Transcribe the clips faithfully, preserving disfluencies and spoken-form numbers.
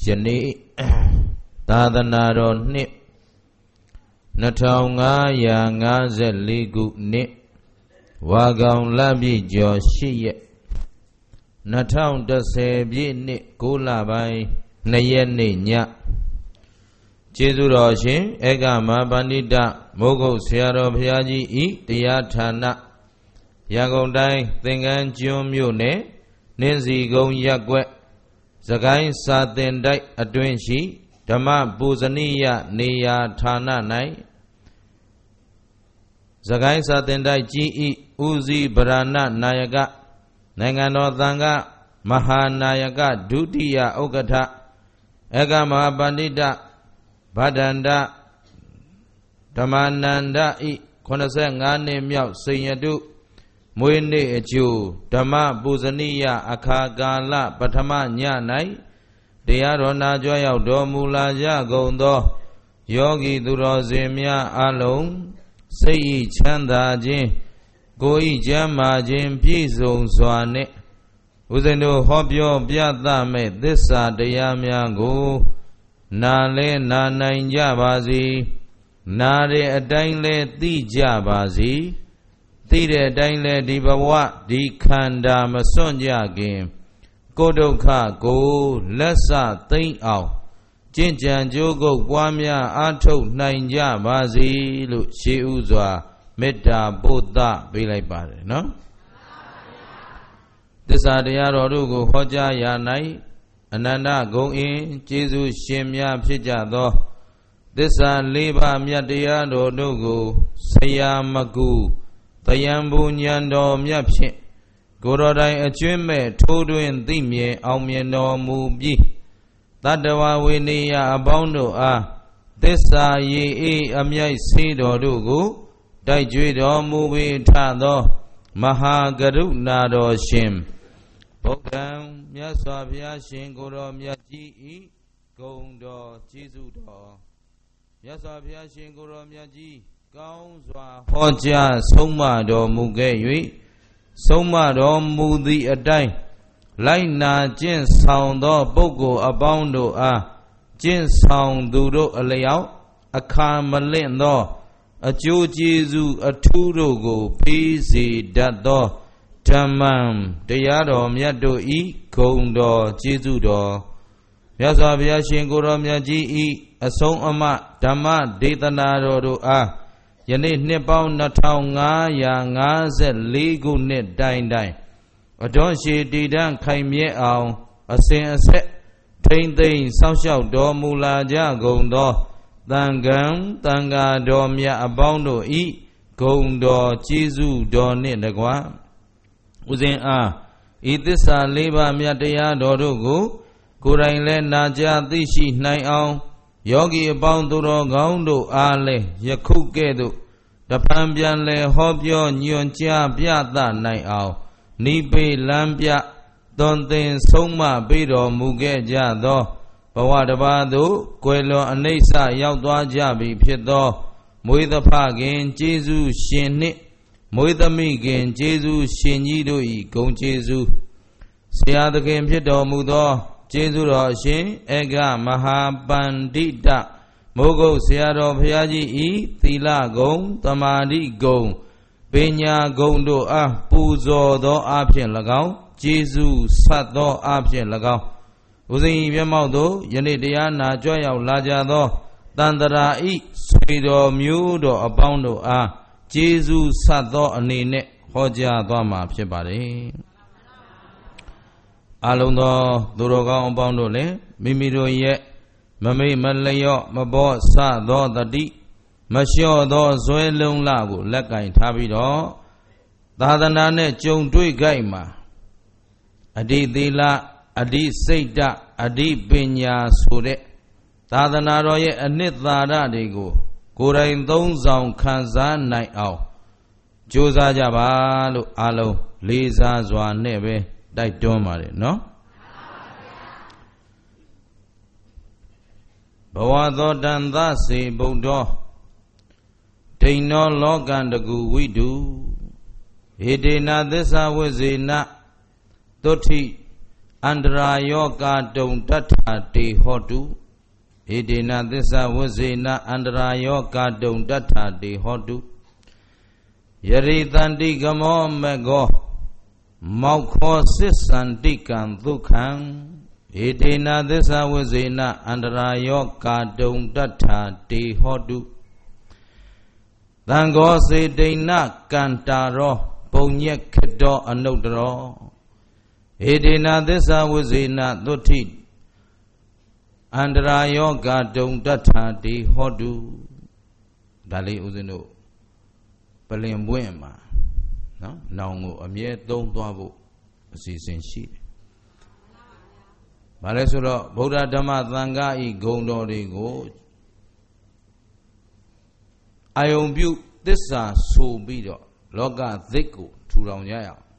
နေ့သာသနာတော်နှစ်နှစ်ထောင်ငါးရာငါးဆယ်လေးခုနှစ်ဝါကောင်လပြည့်ကျော်ရှစ်ရက်နှစ်ထောင်တစ်ဆယ်ပြည့်နှစ်ကိုးလပိုင်းနှစ်ရက်နေ့ညကျေးဇူးတော်ရှင်ဧကမဟာပဏိတမိုးကုတ်ဆရာတော်ဘုရားကြီးဤတရားဌာနရန်ကုန်တိုင်းသင်္ကန်းကျွန်းမြို့နယ်နှင်းစီကုန်းရပ်ကွက်စကိုင်းစာသင်တိုက်အတွင်းရှိဓမ္မပူဇနိယနေရာဌာန၌စကိုင်းစာသင်တိုက်ကြီးဤဦးစီးဗရဏနာယကနိုင်ငံတော်သံဃမဟာနာယကဒုတိယဥက္ကဋ္ဌဧကမဟာပဏိတဗဒ္ဒန္တဓမ္မနန္ဒဤခုနှစ်ဆယ့်ငါးနှစ်မြောက်စိန်ရတုမွေးနေ့အကျိုးဓမ္မပူဇနိယအခါကာလပထမည၌တရားတော်နာကြွရောက်တော်မူလာကြကုန်သောယောဂီသူတော်စင်များအလုံးစိတ်ဤချမ်းသာခြင်းကိုယ်ဤကျမ်းမာခြင်းပြည့်စုံစွာနှင့်ဦးဇင်းတို့ဟောပြောပြသမဲ့သစ္စာတရားများကိုနာလဲနာနိုင်ကြပါစေနာတဲ့အတိုင်းလဲသိကြပါစေသိတဲ့အတိုင်းလဲဒီဘဝဒီခန္ဓာမစွန့်ကြခင်ကိုယ်ဒုက္ခကိုလက်စသိမ့်အောင်ကျင့်ကြံကြိုးကုပ်ပွားများအားထုတ်နိုင်ကြပါစေလို့ရှေးဥစွာမေတ္တာပို့သပေးလိုက်ပါတယ်နော်သစ္စာတရားတော်တို့ကိုဟောကြားရာ၌အနန္တဂုဏ်အင်းကျေးဇူးရှင်များဖြစ်ကြသောသစ္စာလေးပါးမြတ်တရားတော်တို့ကိုဆရာမကူတယံဘူဉဏ်တော်မြတ်ဖြင့်ကိုယ်တော်တိုင်အကျွင့်မဲ့ထိုးတွင်သိမြင်အောင်မြင်တော်မူပြီးတတ္တဝဝေနေယအပေါင်းတို့အားသစ္စာရေအေးအမြိုက်ဆေးတော်တို့ကိုတိုက်ကြွေတော်မူပြီးထသောမဟာကရုဏာတော်ရှင်ဗုဒ္ဓံမြတ်စွာဘုရားရှင်ကိုယ်တော်မြတ်ကြီးဤဂုဏ်တော်ကျေးဇူးတော်မြတ်စွာဘုရားရှင်ကိုယ်တော်မြတ်ကြီးကောင်းစွာဟောကြားဆုံးမတော်မူခဲ့၍ဆုံးမတော်မူသည့်အတိုင်းလိုက်နာကျင့်ဆောင်သောပုဂ္ဂိုလ်အပေါင်းတို့အားကျင့်ဆောင်သူတို့အလျောက်အခါမလင့်သောအကျိုးကျေးဇူးအထူးတို့ကိုပေးစေတတ်သောဓမ္မံတရားတော်မြတ်တို့ဤဂုဏ်တော်ကျေးဇူးတော်မြတ်စွာဘုရားရှင်ကိုယ်တော်မြတ်ကြီးဤအဆုံးအမဓမ္မဒေသနာတော်တို့အားယနေ့နှစ်ပေါင်းနှစ်ထောင်ငါးရာငါးဆယ်လေးခုနှစ်တိုင်တိုင်အတော်ရှည်တည်တံ့ခိုင်မြဲအောင်အစဉ်အဆက်ထိမ့်သိမ့်စောင့်ရှောက်တော်မူလာကြကုန်သောသံဃံသံဃာတော်မြတ်အပေါင်းတို့ဤဂုဏ်တော်ကျေးဇူးတော်နှင့်တကားဥစဉ်အားဤသစ္စာလေးပါးမြတ်တရားတော်တို့ကိုကိုယ်တိုင်လည်းနာကြားသိရှိနိုင်အောင်ယောဂီအပေါင်းသူတော်ကောင်းတို့အားလည်းယခုကဲ့သို့တဖန်ပြန်လဲဟောပြောညွှန်ကြားပြသနိုင်အောင်နိဗ္ဗေလမ်းပြသွန်သင်ဆုံးမပေးတော်မူခဲ့ကြသောဘဝတစ်ပါးသို့ကွယ်လွန်အနိစ္စရောက်သွားကြပြီဖြစ်သောမွေးသဖခင်ကျေးဇူးရှင်နှင့်မွေးသမီးခင်ကျေးဇူးရှင်ကြီးတို့၏ဂုဏ်ကျေးဇူးဆရာသခင်ဖြစ်တော်မူသောကျေးဇူးတော်အရှင်ဧကမဟာပန္တိတမိုးကုတ်ဆရာတော်ဘုရားကြီးဤသီလဂုဏ်သမာဓိဂုဏ်ပညာဂုဏ်တို့အားပူဇော်သောအဖြစ်၎င်းကျေးဇူးဆက်သောအဖြစ်၎င်းဦးဇင်း၏မျက်မှောက်သို့ယနေ့တရားနာကြွရောက်လာကြသောတန်တရာဤဆွေတော်မျိုးတော်အပေါင်းတို့အားကျေးဇူးဆက်သောအနေနဲ့ဟောကြားသွားမှာဖြစ်ပါတယ်အလုံးသောသူတော်ကောင်းအပေါင်းတို့လည်းမိမိတို့ရဲ့မမေ့မလျော့မဘောဆသောတတိမလျှော့သောဇွဲလုံးလကိုလက်ကင်ထားပြီးတော့သာသနာနဲ့ကြုံတွေ့ကြိုက်မှာအဓိသီလအဓိစိတ်ဓာတ်အဓိပညာဆိုတဲ့သာသနာတော်ရဲ့အနှစ်သာရတွေကိုကိုယ်တိုင်သုံးဆောင်ခံစားနိုင်အောင်ကြိုးစားကြပါလို့အားလုံးလေးစားစွာနဲ့ပဲတိုက်တွန်းပါတယ်နော်ဘဝသောတန်သစေဗုဒ္ဓောဒိဏောလောကံတကူဝိတုဟေတေနသစ္စာဝိဇေနသုဋ္ဌိ Andra yoga dum data de hodu. Edina disa wazina andra yoga dum data de hodu. Yaritandi gamo mego. Maukho sisantikan dukhan. Edina disa wazina andra yoga dum data de hodu. Tango se dina kantaro. Punyek kedo anudro. Edina disa wazina duti andra yoga dum data di hodu dali uzino palin buen ma no naungo amye tong twa bu asisin shiတယ်ဘာလဲဆိုတော့ဗုဒ္ဓဓမ္မသံဃာဤဂုဏ်တော်တွေကိုအာယုံပြုသစ္စာဆိုပြီးတော့လောကသစ်ကိုထူထောင်ကြရအောင်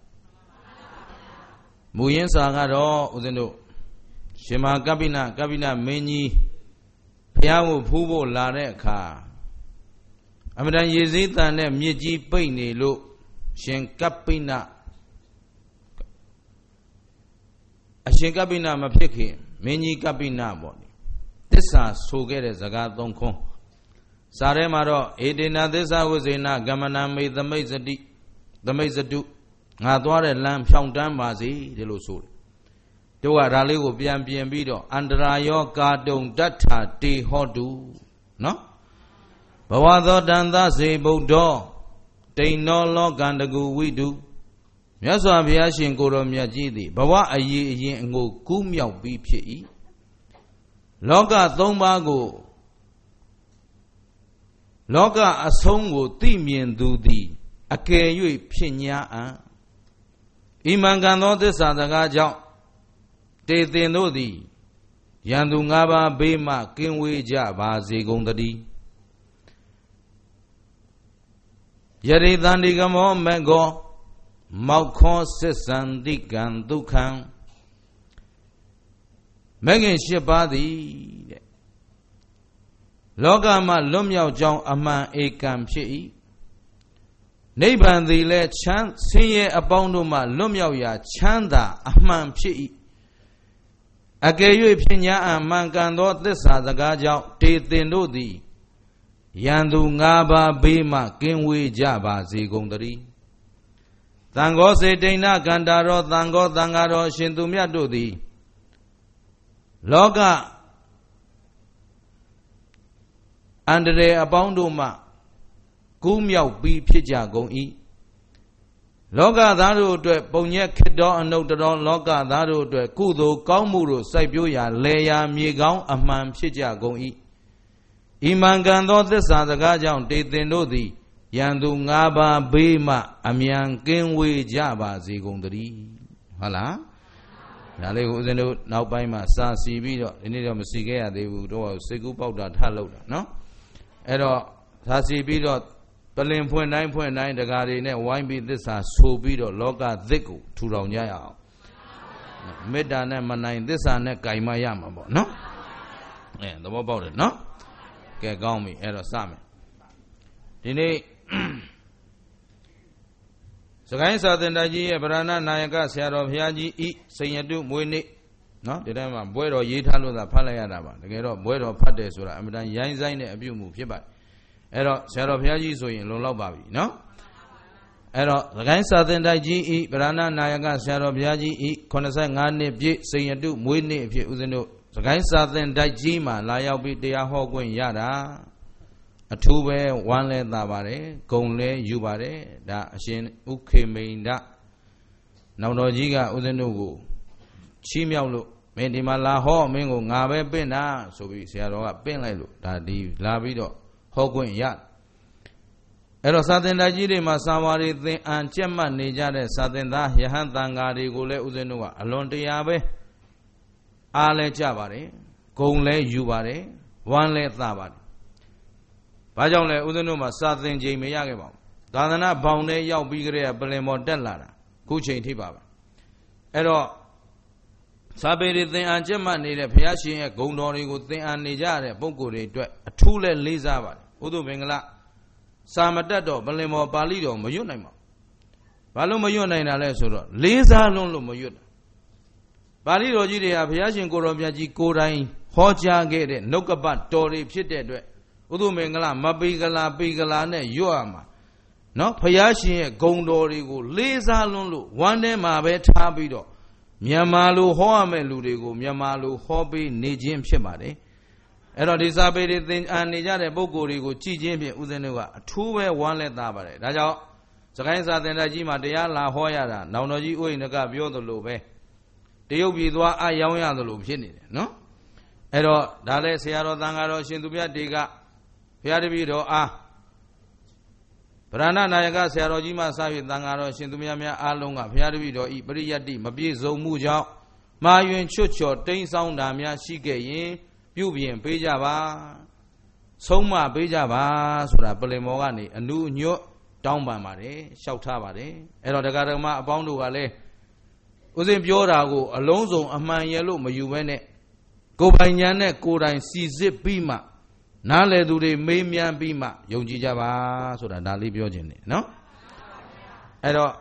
မူရင်းစာကတော့ဦးဇင်းတို့ရှင်မကပ္ပိနကပ္ပိနမင်းကြီးဘုရားကိုဖူးဖို့လာတဲ့အခါအမှန်တန်ရေစည်းတန်တဲ့မြစ်ကြီးပိတ်နေလို့ရှင်ကပ္ပိနအရှင်ကပ္ပိနမဖြစ်ခင်မင်းကြီးကပ္ပိနပေါ့သစ္စာဆိုခဲ့တဲ့စကားသုံးခွန်းစာထဲမှာတော့ဧတေနသစ္စာဝိဇေနကမ္မနာမေသမိတ်စတိသမိတ်စတုငါသွားတဲ့လမ်းဖြောင်းတန်းပါစေဒီလိုဆိုတယ်တို့ကဒါလေးကိုပြန်ပြင်ပြီးတော့အန္တရာယောကာတုံတထတေဟောတုနော်ဘဝသောတန်သစေဗုဒ္ဓောတိန်နောလောကန္တကူဝိတုမြတ်စွာဘုရားရှင်ကိုယ်တော်မြတ်ကြီးသည်ဘဝအရေးအရင်အငိုကူးမြောက်ပြီးဖြစ်၏လောကသုံးပါးကိုလောကအဆုံးကိုသိမြင်သူသည်အကယ်၍ဖြစ်냐အံဣမံကံသောသစ္စာစကားကြောင့်တေသင်တို့သည်ယံသူ၅ပါးဘေးမှကင်းဝေးကြပါစေကုန်သတည်းယရိတန္တိကမောမေကောမောက်ခောစစ်စံတိကံဒုက္ခံမဂ္ဂင်၈ပါးသည်တဲ့လောကမှာလွတ်မြောက်ကြောင်းအမှန်ဧကံဖြစ်၏နိဗ္ဗာန်သည်လည်းချမ်းဆင်းရဲအပေါင်းတို့မှလွတ်မြောက်ရာချမ်းသာအမှန်ဖြစ်၏အကယ်၍ဖြစ်냐အမှန်ကန်သောသစ္စာစကားကြောင့်တေသင်တို့သည်ယံသူ၅ပါးဘေးမှကင်းဝေးကြပါစေကုန်သတည်းသံဃောစေတိဏကန္တာရောသံဃောသံဃာတော်ရှင်သူမြတ်တို့သည်လောကအန္တရာယ်အပေါင်းတို့မှကူးမြောက်ပြီးဖြစ်ကြကုန်၏လောကသားတို့အတွက်ပုံညက်ခေတ္တအနုတ္တရောလောကသားတို့အတွက်ကုသိုလ်ကောင်းမှုတို့စိုက်ပျိုးရာလေယာမြေကောင်းအမှန်ဖြစ်ကြကုန်၏ဣမံကံသောသစ္စာစကားကြောင့်တေသင်တို့သည်ယံသူ၅ပါးဘေးမှအမြန်ကင်းဝေးကြပါစေကုန်သတည်းဟုတ်လားဒါလေးကိုဦးဇင်းတို့နောက်ပိုင်းမှာစာစီပြီးတော့ဒီနေ့တော့မစီခဲ့ရသေးဘူးတော့စိတ်ကူးပေါက်တာထလောက်တာနော်အဲ့တော့စာစီပြီးတော့ပလင်ဖွင့်တိုင်းဖွင့်တိုင်းတကားတွေနဲ့ဝိုင်းပြီးသစ္စာဆိုပြီးတော့လောကသစ်ကိုထူထောင်ကြရအောင်မေတ္တာနဲ့မနိုင်သစ္စာနဲ့ကြိုင်မရမှာပေါ့နော်အဲသဘောပေါက်တယ်နော်ကဲကောင်းပြီအဲ့တော့စမယ်ဒီနေ့စကိုင်းစာသင်တိုက်ကြီးရဲ့ဗရဏနာယကဆရာတော်ဘုရားကြီးဤစိန်ရတုမွေးနေ့နော်ဒီတိုင်းမှာဘွဲတော်ရေးထားလို့သာဖတ်လိုက်ရတာပါတကယ်တော့ဘွဲတော်ဖတ်တယ်ဆိုတာအမှန်တန်ရိုင်းဆိုင်တဲ့အပြုမှုဖြစ်ပါတယ်အဲ့တော့ဆရာတော်ဘုရားကြီးဆိုရင်လုံလောက်ပါပြီနော်အဲ့တော့စကိုင်းစာသင်တိုက်ကြီးဤဗရဏနာယကဆရာတော်ဘုရားကြီးဤeighty-fiveနှစ်ပြည့်စိန်ရတုမွေးနေ့အဖြစ်ဦးဇင်းတို့စကိုင်းစာသင်တိုက်ကြီးမှာလာရောက်ပြီးတရားဟောခွင့်ရတာအထူးပဲဝမ်းလဲသာပါတယ်ဂုံလဲယူပါတယ်ဒါအရှင်ဥခေမိန်ဒနောင်တော်ကြီးကဦးဇင်းတို့ကိုချီးမြှောက်လို့မင်းဒီမှာလာဟောမင်းကိုငါပဲပင့်တာဆိုပြီးဆရာတော်ကပင့်လိုက်လို့ဒါဒီလာပြီးတော့ဟောခွင့်ရအဲ့တော့စာသင်တိုက်ကြီးတွေမှာစာဝါတွေသင်အံကျက်မှတ်နေကြတဲ့စာသင်သားယဟန်တန်ဃာတွေကိုလည်းဦးဇင်းတို့ကအလွန်တရာပဲအားလဲကြပါတယ်ဂုံလဲယူပါတယ်ဝမ်းလဲသပါတယ်ဘာကြောင့်လဲဦးဇင်းတို့မှာစာသင်ချိန်မရခဲ့ပါဘူးသာသနာဘောင်ထဲရောက်ပြီးကြတဲ့ပလင်ပေါ်တက်လာတာခုချိန်ထိပါပဲအဲ့တော့စာပေတွေသင်အံကျက်မှတ်နေတဲ့ဘုရားရှင်ရဲ့ဂုဏ်တော်တွေကိုသင်အံနေကြတဲ့ပုဂ္ဂိုလ်တွေအတွက်အထူးလဲလေးစားပါတယ်ဥဒုမင်္ဂလစာမတက်တော့ပလင်ပေါ်ပါဠိတော်မရွတ်နိုင်ပါဘူးဘာလို့မရွတ်နိုင်တာလဲဆိုတော့လေးစားလွန်းလို့မရွတ်တာပပါဠိတော်ကြီးတွေကဘုရားရှင်ကိုရောမြတ်ကြီးကိုယ်တိုင်ဟောကြားခဲ့တဲ့နှုတ်ကပတ်တော်တွေဖြစ်တဲ့အတွက်ဥဒုမင်္ဂလမပိကလာပိကလာနဲ့ရွတ်ရမှာနော်ဘုရားရှင်ရဲ့ဂုဏ်တော်တွေကိုလေးစားလွန်းလို့ဝမ်းထဲမှာပဲထားပြီးတော့မြန်မာလိုဟောရမယ့်လူတွေကိုမြန်မာလိုဟောပေးနေခြင်းဖြစ်ပါတယ်အဲ့တော့ဒီစာပေတွေသင်အာနေကြတဲ့ပုဂ္ဂိုလ်တွေကိုကြည်ချင်းဖြင့်ဦးဇင်းတို့ကအထူးပဲဝမ်းလက်သားပါတယ်ဒါကြောင့်စကိုင်းစာသင်တိုက်ကြီးမှာတရားလာဟောရတာနောင်တော်ကြီးဥယျာဉ်ကပြောသလိုပဲတရုတ်ပြည်သွားအယောင်းရသလိုဖြစ်နေတယ်နော်အဲ့တော့ဒါလဲဆရာတော်သံဃာတော်ရှင်သူမြတ်တွေကဘုရားတပည့်တော်အားဗရဏနာယကဆရာတော်ကြီးမှစပြီးသံဃာတော်ရှင်သူမြတ်များအားလုံးကဘုရားတပည့်တော်ဤပရိယတ္တိမပြည့်စုံမှုကြောင့်မာယွင်ချွတ်ချော်တိမ့်ဆောင်တာများရှိခဲ့ရင်ပြုပြင်ပေးကြပါဆုံးမပေးကြပါဆိုတာပလင်မောကနေအနုညွတ်တောင်းပန်ပါတယ်လျှောက်ထားပါတယ်အဲ့တော့တရားဓမ္မအပေါင်းတို့ကလည်းဦးဇင်းပြောတာကိုအလုံးစုံအမှန်ရလို့မယူဘဲနဲ့ကိုယ်ပိုင်ဉာဏ်နဲ့ကိုယ်တိုင်စီစစ်ပြီးမှနားလည်သူတွေမေးမြန်းပြီးမှယုံကြည်ကြပါဆိုတာဒါလေးပြောခြင်းနဲ့နော်အဲ့တော့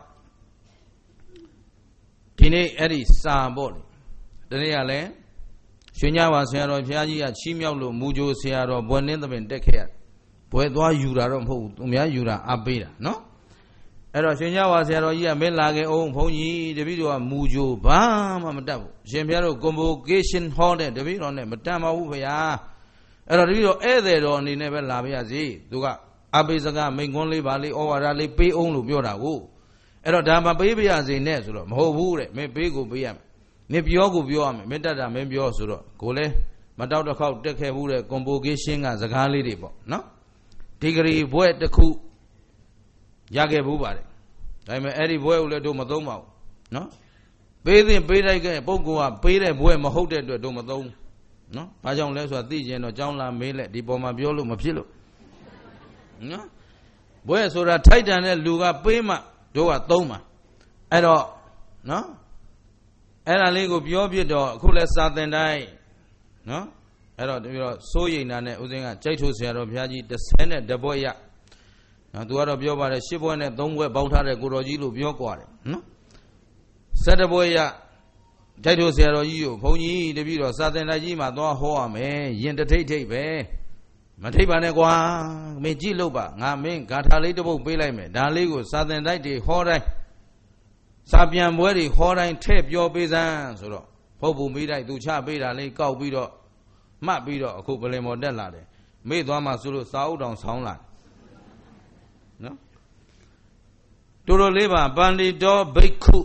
ဒီနေ့အဲ့ဒီစာပေါ့လေဒီနေ့ကလည်းရွှေညဝါဆရာတော်ဘုရားကြီးကချီးမြှောက်လို့မူကြိုဆရာတော်ဘွယ်နှင်းသပင်တက်ခဲ့ရဘွယ်သွားယူတာတော့မဟုတ်ဘူးသူများယူတာအပေးတာနော်အဲ့တော့ရွှေညဝါဆရာတော်ကြီးကမင်းလာခဲ့အောင်ဘုန်းကြီးတပည့်တော်ကမူကြိုဘာမှမတတ်ဘူးရှင်ဘုရားတို့ convocation hall တဲ့တပည့်တော်နဲ့မတတ်ပါဘူးဘုရားအဲ့တော့တပည့်တော်ဧည့်သည်တော်အနေနဲ့ပဲလာပါရစေသူကအပိစကမိန်ကွန်းလေးပါလေးဩဝါဒလေးပေးအောင်လို့ပြောတာကိုအဲ့တော့ဒါမှပေးပြရစေနဲ့ဆိုတော့မဟုတ်ဘူးတဲ့မင်းပေးကိုပေးရမယ်မင်းပြောကိုပြောရမယ်မင်းတတ်တာမင်းပြောဆိုတော့ကိုလည်းမတောက်တစ်ခေါက်တက်ခဲ့ဘူးတဲ့ convocation ကစကားလေးတွေပေါ့နော်ဒီဂရီဘွဲ့တစ်ခုရခဲ့ဘူးပါတယ်ဒါပေမဲ့အဲ့ဒီဘွဲ့ကိုလည်းတို့မသုံးပါဘူးနော်ပေးသင့်ပေးလိုက်ခဲ့ပုဂ္ဂိုလ်ကပေးတဲ့ဘွဲ့မဟုတ်တဲ့အတွက်တို့မသုံးနော်ဘာကြောင့်လဲဆိုတာသိကျင်တော့ကြောင်းလာမေးလက်ဒီပေါ်မှာပြောလို့မဖြစ်လို့နော်ဘွဲ့ဆိုတာထိုက်တန်တဲ့လူကပေးမှတို့ကသုံးမှာအဲ့တော့နော်အဲ့ဒါလေးကိုပြောပြတော့အခုလဲစာသင်တိုင်းနော်အဲ့တော့ပြီးတော့စိုးရိမ်တာနဲ့ဦးစင်းကကြိုက်ထိုးဆရာတော်ဘုရားကြီးတစ်ဆယ်နဲ့တဘွဲ့ရနော်သူကတော့ပြောပါတယ်ရှစ်ဘွဲ့နဲ့သုံးဘွဲ့ပေါင်းထားတဲ့ကိုတော်ကြီးလို့ပြောကြတယ်နော်ဆယ်တဘွဲ့ရကြိုက်ထိုးဆရာတော်ကြီးကိုဘုန်းကြီးတပည့်တော်စာသင်တိုင်းကြီးမှာသွားဟောရမယ်ရင်တထိတ်ထိတ်ပဲမထိတ်ပါနဲ့ကွာမင်းကြည့်လို့ပါငါမင်းဂါထာလေးတစ်ပုဒ်ပေးလိုက်မယ်ဒါလေးကိုစာသင်တိုင်းတွေဟောတိုင်းစာပြန်ပွဲတွေဟောတိုင်းထည့်ပြောပေးစမ်းဆိုတော့ဖုတ်ဖို့မိတိုင်းသူချပေးတာလေးကောက်ပြီးတော့မှတ်ပြီးတော့အခုပလင်မော်တက်လာတယ်မေ့သွားမှဆိုလို့စာအုပ်တောင်ဆောင်းလာနော်တူတော်လေးပါပန္တိတောဘိက္ခု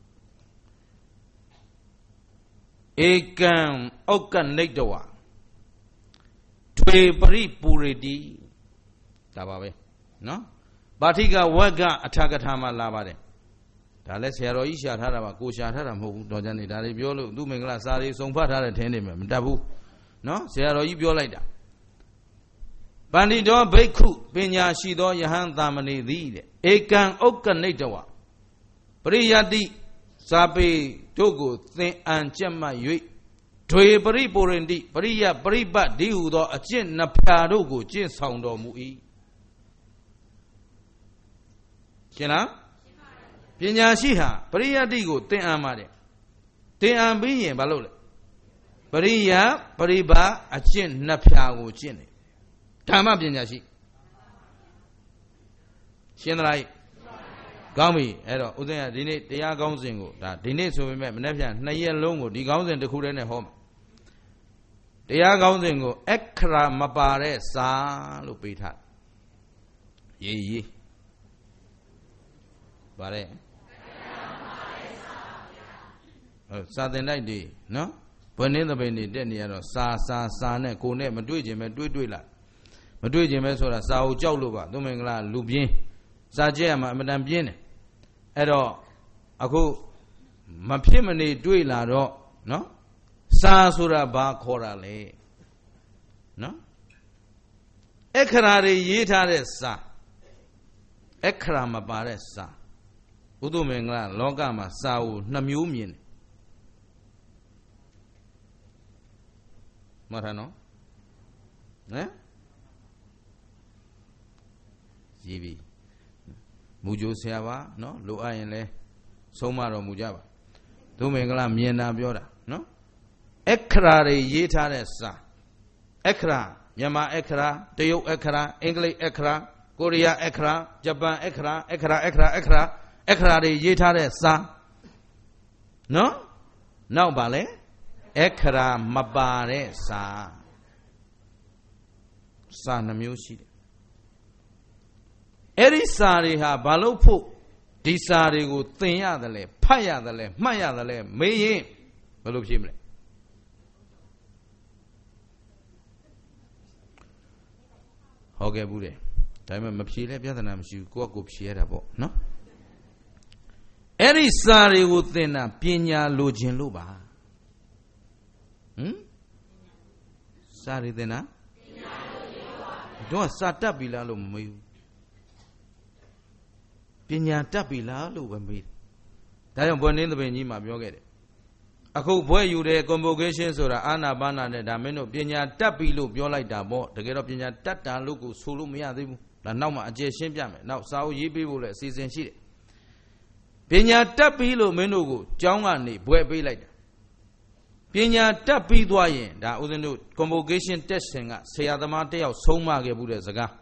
ဧကံဩက္ကနိတ္တဝထွေပရိပူရတိဒါပါပဲနော်ပါဠိကဝက်ကအထာကထာမှာလာပါတယ်ဒါလည်းဆရာတော်ကြီးရှာထားတာပါကိုရှာထားတာမဟုတ်ဘူးတော်ကြနေဒါလေးပြောလို့သူမင်္ဂလာစာလေးစုံဖတ်ထားတဲ့ထင်းနေမယ်မတတ်ဘူးနော်ဆရာတော်ကြီးပြောလိုက်တာပန္တိတောဘိက္ခုပညာရှိသောယဟန်သာမဏေသည်တဲ့ဧကံဩက္ကနိတ္တဝပရိယတ္တိစာပေတို့ကိုသင်အံကြက်မှတ်၍ဒွေပရိပုရန္တိပရိယပရိပတ်ဒီဟုသောအကျင့်နှစ်ဖြာတို့ကိုကျင့်ဆောင်တော်မူ၏ရှင်းလားပညာရှိဟာပရိယတ္တိကိုသင်အံပါတယ်သင်အံပြီးရင်ဘာလုပ်လဲပရိယပရိပတ်အကျင့်နှစ်ဖြာကိုကျင့်တယ်ဓမ္မပညာရှိရှင်းသလားကောင်းပြီအဲ့တော့ဦးဇင်းကဒီနေ့တရားကောင်းစဉ်ကိုဒါဒီနေ့ဆိုပေမဲ့မနေ့ပြန်နှစ်ရက်လုံးကိုဒီကောင်းစဉ်တစ်ခုတည်းနဲ့ဟောမှာတရားကောင်းစဉ်ကိုအခရာမပါတဲ့စာလို့ပေးထားရေးရေးပါတယ်ဟုတ်စာသင်တိုက်တွေနော်ဘွယ်နှင်းသဘင်တွေတက်နေရတော့စာစာစာနဲ့ကိုနဲ့မတွေ့ခြင်းပဲတွေးတွေးလာမတွေ့ခြင်းပဲဆိုတာစာကိုကြောက်လို့ပါသူမင်္ဂလာလူပြင်းစာကြည့်ရမှာအမတန်ပြင်းတယ်အဲ့တော့အခုမဖြစ်မနေတွေးလာတော့နော်စာဆိုတာဘာခေါ်တာလဲနော်အခရာတွေရေးထားတဲ့စာအခရာမပါတဲ့စာဘုသူမင်္ဂလာလောကမှာစာကိုနှစ်မျိုးမြင်တယ်မှတ်ထားနော်ဟမ်ရေးပြီမူကြိုဆရာပါနော်လိုအပ်ရင်လဲဆုံးမတော်မူကြပါသူမင်္ဂလာမြင်တာပြောတာနော်အခရာတွေရေးထားတဲ့စာအခရာမြန်မာအခရာတရုတ်အခရာအင်္ဂလိပ်အခရာကိုရီးယားအခရာဂျပန်အခရာအခရာအခရာအခရာအခရာတွေရေးထားတဲ့စာနော်နောက်ပါလေအခရာမပါတဲ့စာစာနှမျိုးရှိတယ်အဲ့ဒီစာတွေဟာဘာလို့ဖို့ဒီစာတွေကိုသင်ရတယ်လဲဖတ်ရတယ်လဲမှတ်ရတယ်လဲမေးရင်ဘယ်လိုဖြေမလဲဟုတ်ကဲ့ဘူးလေဒါပေမဲ့မဖြေလဲပြဿနာမရှိဘူးကိုယ့်အကိုဖြေရတာပေါ့နော်အဲ့ဒီစာတွေကိုသင်တာပညာလိုချင်လို့ပါဟမ်စာတွေသင်တာပညာလိုချင်လို့ပါတော့စာတတ်ပြီလားလို့မမေးဘူးပညာတတ်ပြီလားလို့ပဲမေးတယ်ဒါကြောင့်ဘွယ်နှင်းသဘင်ကြီးမှာပြောခဲ့တယ်အခုဘွဲယူတဲ့ convocation ဆိုတာအာနာပါနာနဲ့ဒါမင်းတို့ပညာတတ်ပြီလို့ပြောလိုက်တာပေါ့တကယ်တော့ပညာတတ်တာလို့ကိုဆိုလို့မရသေးဘူးဒါနောက်မှအကျယ်ရှင်းပြမယ်နောက်စာအုပ်ရေးပေးဖို့လည်းအစီအစဉ်ရှိတယ်ပညာတတ်ပြီလို့မင်းတို့ကိုကျောင်းကနေဘွဲပေးလိုက်တာပညာတတ်ပြီးသွားရင်ဒါဦးဇင်းတို့ convocation test ဆင်ကဆရာသမားတယောက်ဆုံးမခဲ့ဘူးတဲ့စကား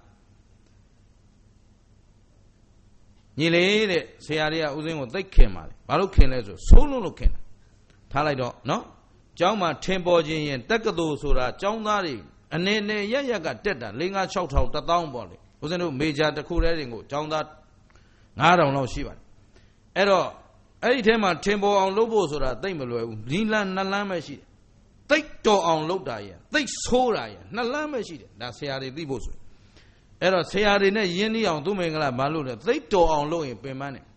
ညီလေးတဲ့ဆရာတွေကဦးဇင်းကိုသိခင်ပါလေဘာလို့ခင်လဲဆိုဆိုးလို့လို့ခင်တာထားလိုက်တော့နော်ကျောင်းမှာထင်ပေါ်ခြင်းရင်တက္ကသိုလ်ဆိုတာကျောင်းသားတွေအနေနဲ့ရရကတက်တာ၄၅၆ထောင်တစ်သောင်းပေါ့လေဦးဇင်းတို့မေဂျာတစ်ခုတည်းတင်ကိုကျောင်းသား၅ထောင်လောက်ရှိပါတယ်အဲ့တော့အဲ့ဒီထဲမှာထင်ပေါ်အောင်လုပ်ဖို့ဆိုတာသိမလွယ်ဘူးဒီလန်းနှစ်လန်းပဲရှိတယ်သိတော်အောင်လုပ်တာရသိဆိုးတာရနှစ်လန်းပဲရှိတယ်ဒါဆရာတွေသိဖို့ဆိုအဲ့တော့ဆရာတွေနဲ့ယဉ်နှီးအောင်သူမင်္ဂလာမလုပ်နဲ့သိတော်အောင်လုပ်ရင်ပင်ပန်းတယ်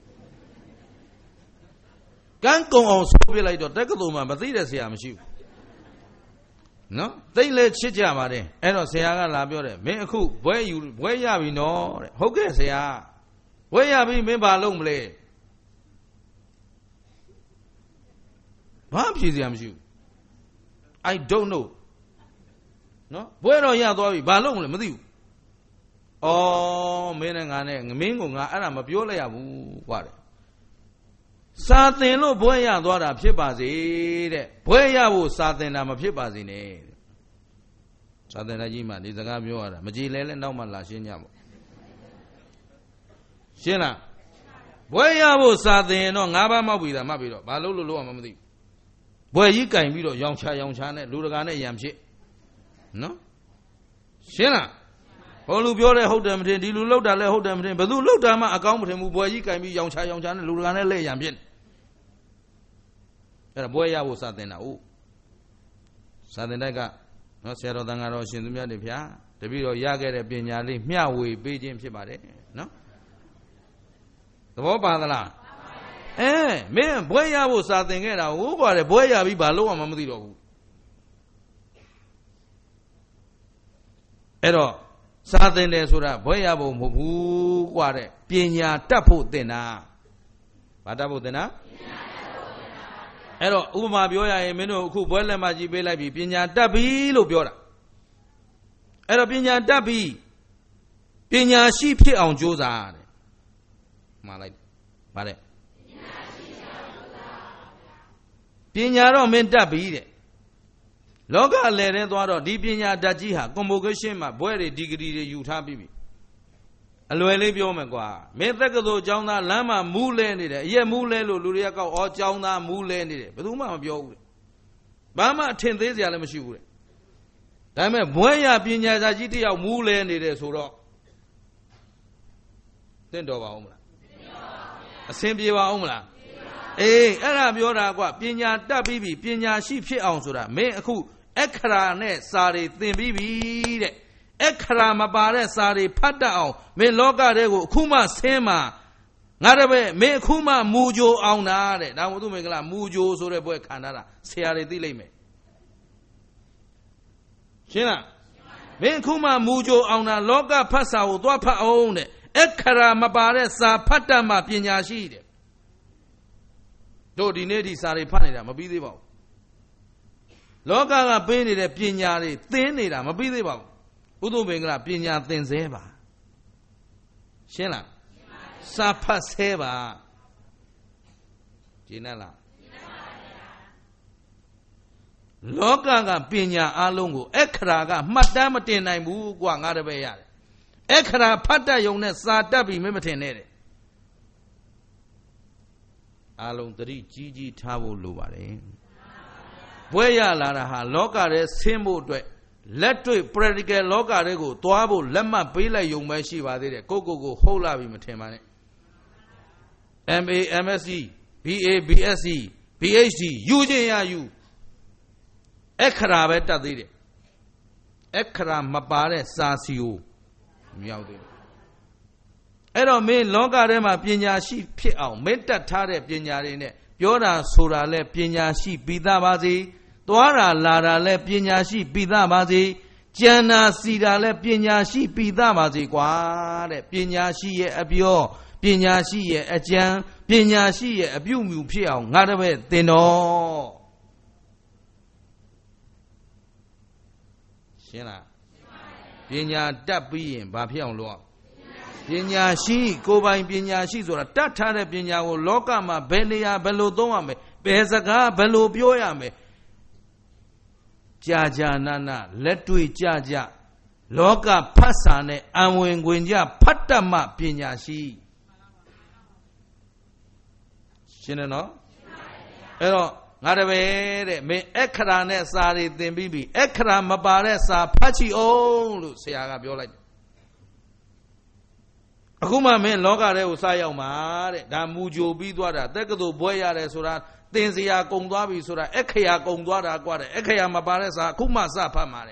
ကန်းကုံအောင်ဆိုးပြလိုက်တော့တက္ကသိုလ်မှာမသိတဲ့ဆရာမရှိဘူးနော်သိလဲချစ်ကြပါတယ်အဲ့တော့ဆရာကလာပြောတယ်မင်းအခုဘွဲယူဘွဲရပြီနော်တဲ့ဟုတ်ကဲ့ဆရာဘွဲရပြီမင်းဘာလုပ်မလဲဘာဖြေစရာမရှိဘူး I don't know နော်ဘွဲတော့ရသွားပြီဘာလုပ်မလဲမသိဘူးအော်မင်းနဲ့ငါနဲ့ငမင်းကိုငါအဲ့ဒါမပြောလိုက်ရဘူးကွာတဲ့စာသင်လို့ဘွဲရသွားတာဖြစ်ပါစေတဲ့ဘွဲရဖို့စာသင်တာမဖြစ်ပါစေနဲ့စာသင်တဲ့ကြီးမှဒီစကားပြောရတာမကြည်လဲလဲနောက်မှလာရှင်းကြပေါ့ရှင်းလားဘွဲရဖို့စာသင်ရင်တော့ငါးပါးမောက်ပြီသားမှတ်ပြီးတော့ဘာလို့လို့လို့မှမသိဘူးဘွဲကြီးကင်ပြီးတော့ရောင်ချရောင်ချနဲ့လူတကာနဲ့ရံဖြစ်နော်ရှင်းလားဟိုလူပြောတယ်ဟုတ်တယ်မထင်ဒီလူလောက်တာလဲဟုတ်တယ်မထင်ဘယ်သူလောက်တာမှအကောင်းမထင်ဘူးဘွဲကြီးကင်ပြီးရောင်ချရောင်ချနဲ့လူတကာနဲ့လဲရံဖြစ်အဲ့ဒါဘွဲရဖို့စာသင်တာဟုတ်စာသင်တိုက်ကနော်ဆရာတော်တန်ဃာတော်ရှင်သူမြတ်တွေဖျားတပည့်တော်ရခဲ့တဲ့ပညာလေးမျှဝေပေးခြင်းဖြစ်ပါတယ်နော်သဘောပါသလားအဲမင်းဘွဲရဖို့စာသင်ခဲ့တာဟုတ်ပါတယ်ဘွဲရပြီးဘာလို့မှမသိတော့ဘူးအဲ့တော့စာသင်တယ်ဆိုတာဘွဲရဖို့မဟုတ်ဘူးกว่าတဲ့ပညာတတ်ဖို့သင်တာဘာတတ်ဖို့သင်တာအဲ့တော့ဥပမာပြောရရင်မင်းတို့အခုဘွဲလက်မကြီးပေးလိုက်ပြီပညာတတ်ပြီလို့ပြောတာအဲ့တော့ပညာတတ်ပြီပညာရှိဖြစ်အောင်ကြိုးစားတဲ့မှားလိုက်ဗါတဲ့ပညာတော့မင်းတတ်ပြီတဲ့လောကအလယ်ထဲသွားတော့ဒီပညာတတ်ကြီးဟာ convocation မှာဘွဲတွေဒီဂရီတွေယူထားပြီးပြီအလွယ်လေးပြောမယ်ကွာမင်းတက္ကသိုလ်ကျောင်းသားလမ်းမှာမူးလဲနေတယ်အရက်မူးလဲလို့လူတွေကကောက်ဩကျောင်းသားမူးလဲနေတယ်ဘယ်သူမှမပြောဘူးတဲ့ဘာမှအထင်သေးစရာလည်းမရှိဘူးတဲ့ဒါပေမဲ့ဘွဲရပညာစာကြီးတယောက်မူးလဲနေတယ်ဆိုတော့သင့်တော်ပါဦးမလားအဆင်ပြေပါဦးမလားအေးအဲ့ဒါပြောတာကွာပညာတတ်ပြီးပြီပညာရှိဖြစ်အောင်ဆိုတာမင်းအခုအခရာနဲ့စာတွေသင်ပြီးပြီတဲ့အခရာမပါတဲ့စာတွေဖတ်တတ်အောင်မင်းလောကထဲကိုအခုမှဆင်းမှာငါတပည့်မင်းအခုမှမူကြိုအောင်တာတဲ့ဒါမှမဟုတ်မင်္ဂလာမူကြိုဆိုတဲ့ဘွဲခံထားတာဆရာတွေသိလိမ့်မယ်ရှင်းလားမင်းအခုမှမူကြိုအောင်တာလောကဖတ်စာကိုသွားဖတ်အောင်တဲ့အခရာမပါတဲ့စာဖတ်တတ်မှပညာရှိတဲ့တို့ဒီနေ့ဒီစာတွေဖတ်နေတာမပြီးသေးပါဘူးလောကကပေးနေတဲ့ပညာတွေသင်နေတာမပြီးသေးပါဘူးဥဒုမင်္ဂလာပညာသင်ဆဲပါရှင်းလားစာဖတ်ဆဲပါရှင်းလား Loka pinya alungu, ekraga, matamatin I mu guangarabeya. Ekra pata yonet satabi mimetinere. Alung three Gigi Tavu Lubare. Boya Laraha, Loka symbol to let to predical Loka rego, Tuabu, Lemma, Pila, Yung Meshiva, Coco, Hola Vimatemane. M A M S C, B A B S C, P H D, U J R U. Ekra beta did it. Ekra Mapare Sasio. Ero me longa rema pinya shi phit aung metta tha de pinya de ne pyo da soda le pinya shi pi tha ba si twa da la da le pinya shi pi tha ba si jan da si da le pinya shi pi tha ba si kwa de pinya shi ye apyo pinya shi ye ajan pinya shi ye apyu myu phit aung nga de be tin do shin la pinya tat pi yin ba phit aung lo Pinya shi, go by Pinya shi, or a tatara Pinya, or Lokama, Belia, Belo Doame, Bezaga, Belo Bioyame. Jaja Nana, let to it Jaja. Loka Pasane, and when Gwinja, Patama Pinya shi. Shinano? Ero, not a way, me Ekrane Sari, then Bibi, Ekra Mabaresa, Pachi, oh, say I have your like. Akuma men loga re usaya ma de da mujo bi twa da tekado bwe yare soda tin siya gung twa bi soda ekhaya gung twa da kwa de ekhaya ma pa de sa akuma sa phat ma de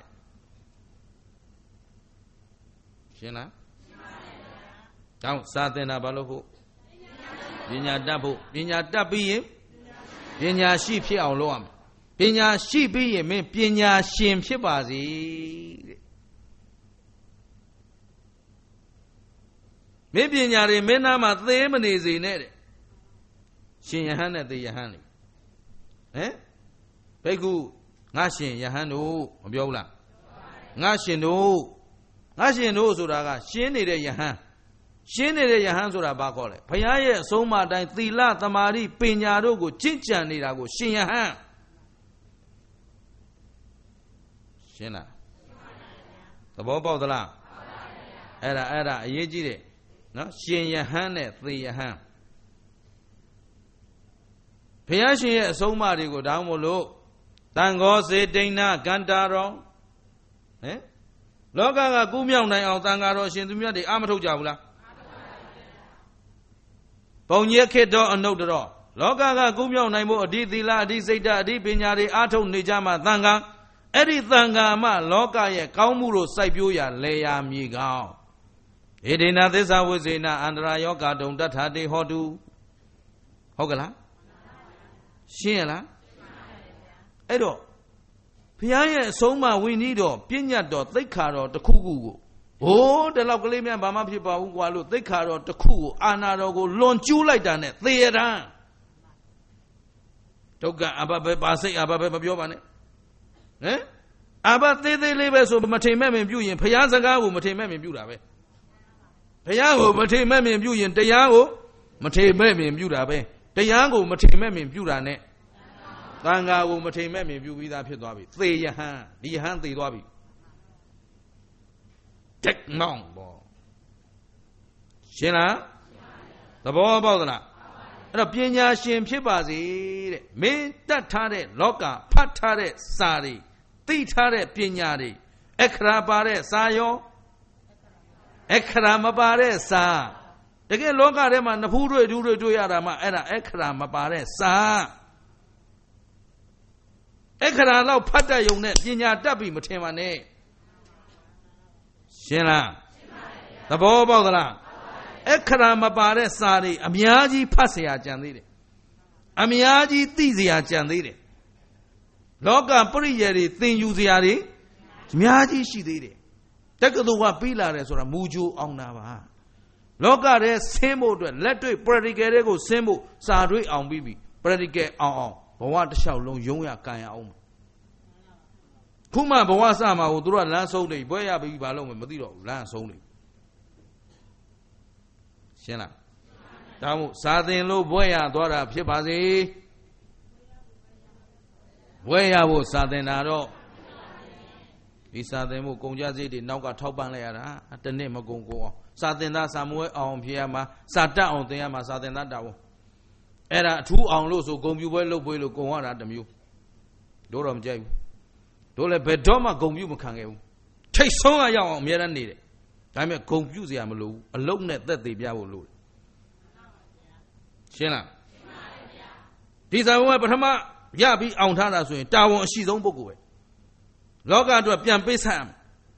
shin la taw sa tin da ba lo pho panya tat pho panya tat pi yin panya shi phit aung lo ya ma panya shi pi yin men panya shin phit pa si de Maybe Yari Menama them and is in it. Shinyahan the Yahani. Eh? Pegu Nashin Yahanu, Biola. Nashin no. Nashin no Suraga, Shini de Yahan. Shini de Yahan Surabacole. Payaya, Soma, Dila, Tamari, Pinarugo, Chinchan, Nirago, Shinyahan. Shina. The Bobo of the La. Era, era, Yejide. No, Shin Yahan, three Yahan. Piashi, so many go down below. Tango say Dana, Gandaro. Eh? Loga Gumian, Tangaro, Shintumia, the Amato Javla. Ponya Kedo and no draw. Loga Gumian, Namo, Didila, Dizeta, Dipinari, Ato, Nijama, Thanga, Eddie Thanga, Ma, Loga, Kaumuro, Sibuya, Leia Migao. It in others I was in Andra Yoga, don't that had a hodu. Hogala? Sheila? Edo. Piaya Soma, we need or Pina dot, they car the Kugu. Oh, the Lokalimian Bama people who are they car the Kugu, Anarogo, launch you like that, theatre. Toga Ababe Basi Ababe Biovane. Eh? About they live as of Matemem and Buyin, Piazzaga, Matemem and Budabe. Tayango, Matemem and Buyin, Tayango, Matemem and Budabe. Tayango, Matemem and Budane. Tanga will Matemem and Buda Pidabi. Three Yahan, the Yahan the Lobby. Take long ball. Shina? The ball about the Pina Shim Pibazi, me that tare, Loka, Patare, Sari, Titare Pinari, Ekrabare, Sayo. Ekramabare sa. Again, Loga Rema, Napuru, Duru, Duyarama, Era Ekramabare sa. Ekra lao Pata Yonet, Yina Dabi Mutemane. Shena. The Bobala. Ekramabare Sari, Amiaji Passia Jandide. Amiaji Tizia Jandide. Loga Purieri, Thin Uziari, Miaji Shidide. Take the one pillar as or a muju on Nava. Loga re semo to let to predicate go semo, Sadri on Bibi, predicate on, but what shall long Yoya Kaya on. Kuma Bawasama will draw a lance only, Boya be balloon with Madiro, lance only. Shena. Tamu, Sadin low Boya, Dora Pipazi. Where I was Southern Aro. He Southern Mukonja, now got top and layer at the name of Gongo. Southern Samuel on Piama, sat down on the Yama Southern Nadaw. Era two on low, so go you well, will go on at the mule. Doram Jay. Dole Bedoma go you can take so a young Mira needed. I'm a confused Yamalu, alone at that the Bialu. Shena. These are what Bahama Yabi on Tana Swing, Tower, she's on Bogo. Log out to a pian Bissam.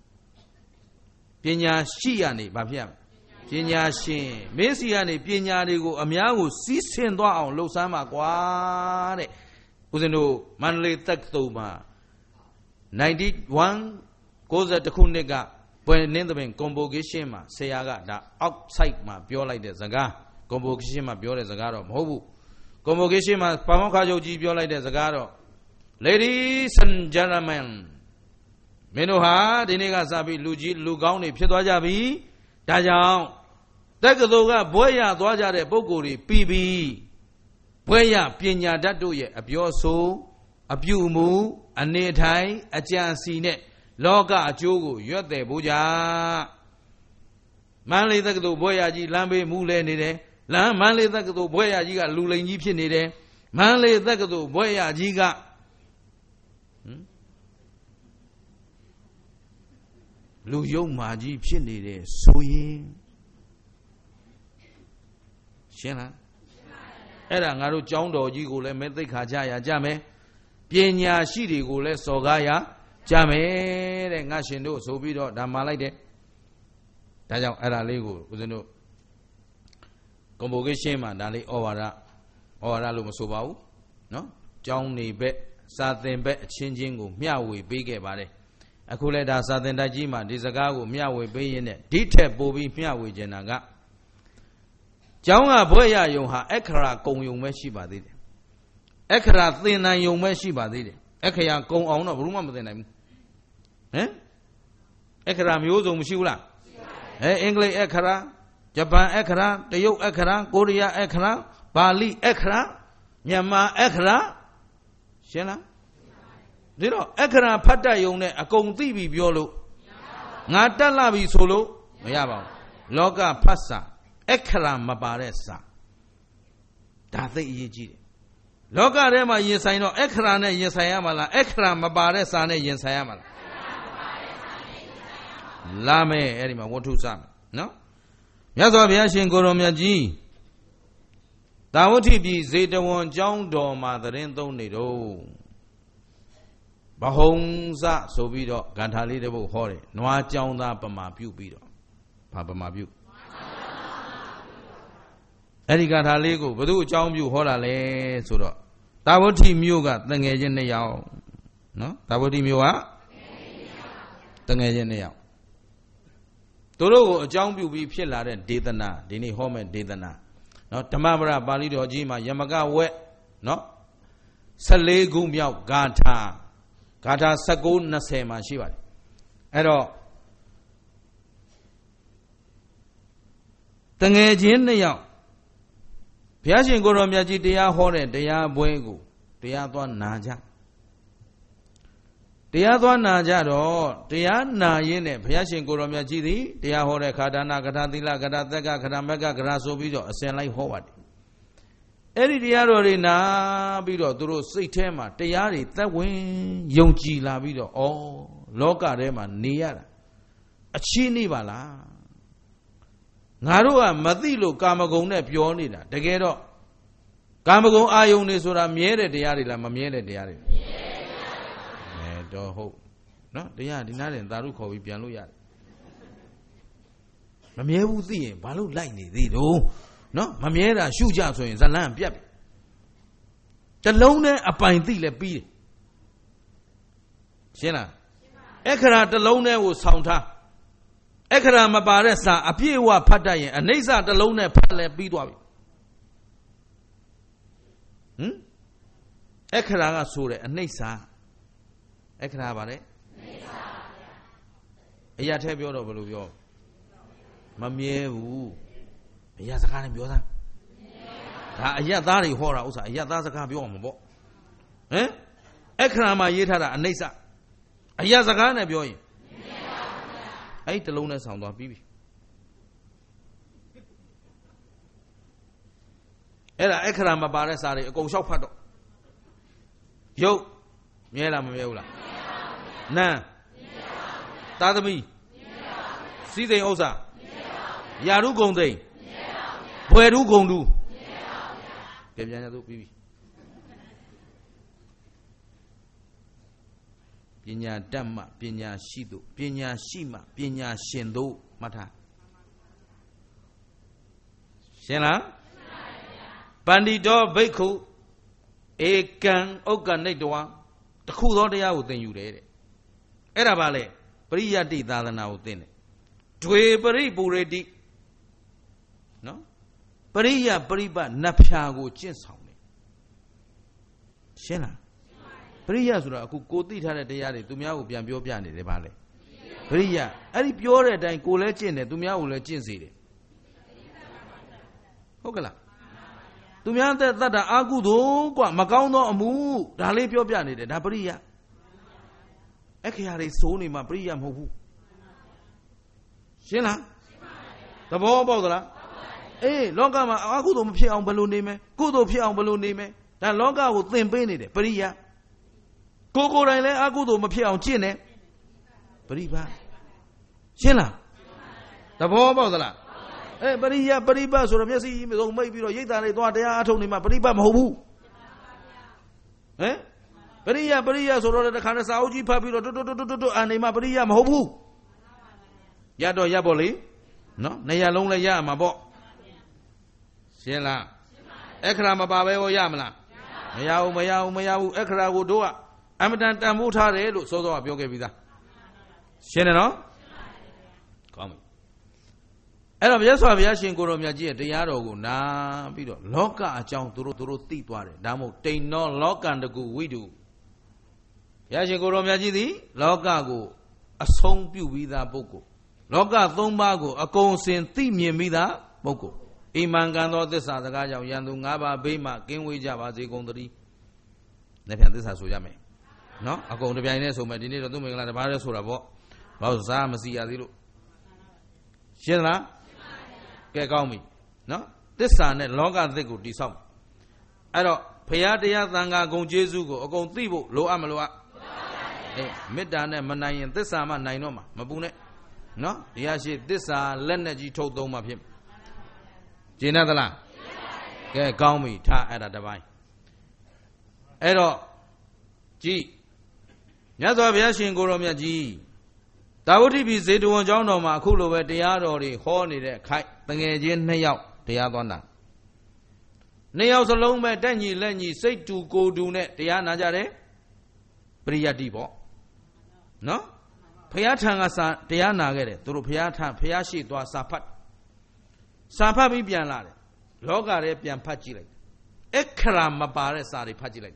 Pina Shiani, Bapiam. Pina Shi, Messiani, Pina Digo, Amiago, Sissin down, Losama, Guade. Uzeno, Manly Taktoma. ninety-one goes at the Kundega, when Nindabin, Combo Gishima, Sayaga, the outside ma, pure like the Zaga, Combo Gishima, pure as Zagaro, Hobu. Combo Gishima, Pamakajo, pure like the Zagaro. Ladies and gentlemen, Menoha, Diniga Sabi, Luji, Lugani, Pitajabi, Tajao, Takadoga, Boya, Dwaja, Boguri, P B, Boya, Pina Datuye, a pure soul. A few moo, a near tie, a chance net, Loga, a jogo, you're there, Buja. Manly the boyaji, Lambe, Mule, nide, Lam, Manly the boyajiga, Luling Egyptian nide, Manly the boyajiga. Luyo Maji, Pinide, so ye. Shena. Era Naru Jondo, Jigule, Mete Kajaya, Jame. Pienya Shidi Gule Sogaya, Jame, and Nashindo, Sobido, Damalide. Tajam Era Lego, Uzeno Convocation, Dali Ovara, Ora Lumusubau, no? Johnny Bet, Southern Bet, changing, Miawi, big about it. Akuleda Southern Dajima, Dizagago, Miawi, Bay in it, Detail Bobby, Miawi, Jenaga. Jonga Boya Yonha, Ekra, Kong Yung Meshiba did. Ekra thin and young Meshiba did it. Ekaya go on a room of the name. Eh? Ekra Muzo Mushula. Eh, English Ekra, Japan Ekra, the Yo Ekra, Korea Ekra, Bali Ekra, Yama Ekra, Shena. Zero Ekra Pata Yone, a Kong T V Biolo. Nata Labi Solo, Mayaba, Loga Passa, Ekra Mabaresa. That's the E G. Loga Rema yes I know Ekra ne yes I am la Ekra Mabaresa ne yes I am. Lame Erima what to some no? Yazo Biashin Goromiaji Tawati be Zeta one John Doma the Rento Nido Bahonza Sobido Gantali de Hore Noa Jounda Pama Pubido Papa Mabu Erigata Lego, but do John you hola le so. Tawati Muga, the agent yao. No? Tawati Mua? The agent yao. Toro, John you be Pilla and Dedana, Dini home and Dedana. No, Tamabra, Balido Jima, Yamaga wet. No? Sale Gumiao, Gata. Gata Sagun Nasema Shiva. Ero. The agent yao. Piashin Goromiaji, they are horrid, they are buego, they are one naja. They are one naja, they are na yene, Piashin Goromiaji, they are horrid, Kadana, Katadilla, Kadataka, Kadamaka, Grasobido, a send like Howard. Eri diarori na bido, Duro Sitema, they are it, that wing, Yonji la bido, oh, Loka Rema, near a chini bala. Narua Madilo Kamagone Pionida, the ghetto Kamago Ayone Sura Miere de Yarila, Mamiere de Yari. Don't hope. No, they are denying Daruko with Pianuya. Mamieru thee, Balu Lightning, thee, oh, no, Mamiera, Shuja, so in Zalam Piap. The loner a pine thee, be. Shena Ekara, the loner was sound her. Ekara Mabaresa, a Piewa Padayan, and Neza the Lone Pale Bidwabi. Hm? Ekara Sure, and Neza Ekara Bare Yatebio of Luvio Mamie, Yazakani Biosa. Yadari Hora, Yadazaka Biomo. Eh? Ekrama Yetara and Nisa. Ayazagana Bioy. Eight alone as sound of Bibi. Era Ekrama Barasari, go shop. Yo, Miela Miola. Na Tadami. See the Osa Yaru Gonde. Pueru Gondu. Bibi. Pinya Dhamma, Pinya Shido, Pinya Shima, Pinya Shendo, Mata. Shena Bandido Beko Ekan Oganedwa, the Kudodia within you read it. Erabale, Priya di Dadana within it. Twe Bari Buredi. No? Priya Bariba Napiago Chinsound. Shena Priya Sura, who go to the to Mia Upian Biopian, the Valley. Priya, Ari Pure and Colechin, to Mia will chin. Hokala. To Mia that Agudo, Macauno, Amu, Dale Piopian, the Naparia. Ekiari Sony, my Priya Mohu. Shena the Bobodra. Eh, Longa Agudo Pia on balloon name, Kudo Pia on balloon name, that Longa would think Benny, Priya. Coco Rile Agudo Mapia on Chine. Bariba. Shena. The Bobodla. Eh, Baria, Bariba, so Messi, maybe Yeta, I told him, Bariba Mobu. Eh? Baria, Baria, so the kind of Saudi Papi, and Ima Baria Mobu. Yado Yaboli? No, Naya Longa Yama Bo. Shela. Ekrama Babeo Yamla. Mayau, Mayau, Mayau, Ekra would do it. I'm done Tamutare, so do I be with that. Shenano? Come. And of yes, I've yashin Goromiaji, the Yaro, na, Bido, Loka, a chunk to Roturu Titware, Damo, take no lock and the good we do. Yashin Goromiaji, Loka go, a song pew with a boko. Loka, Thombago, a consent theme with a boko. Imangano, this other guy, Yandungaba, Bema, Kingway Java, they go to the Nepal, this has Suyame. No, I go to Pianes, so my dinner to make like a barrier or a boat. Bowsam, see a little. Shilla? Get on me. No, this son and longer they could do some. I don't pay out the Yanga go Jesugo or go Thibo, low Amaloa. Middan and Manayan, this Sama Nainoma, Mabune. No, Yashi, this are Lenergy told them of him. Jinadala. Get on me, ta at a divine. Edo G. Yazo Yashin Goromiaji. Tawti be said to one John Noma, Kulu, where the Yadori, horny, the kite, the Gajin Nayao, the Yadona. Nails alone by Danny Lenny say to go do net, the Yanajare Priya Dibo. No? Piatanga, the Yanagare, through Piata, Piashi to a Sapat. Sapabi Bianale, Logare Pian Pachile. Ekram Mabare Sari Pachile.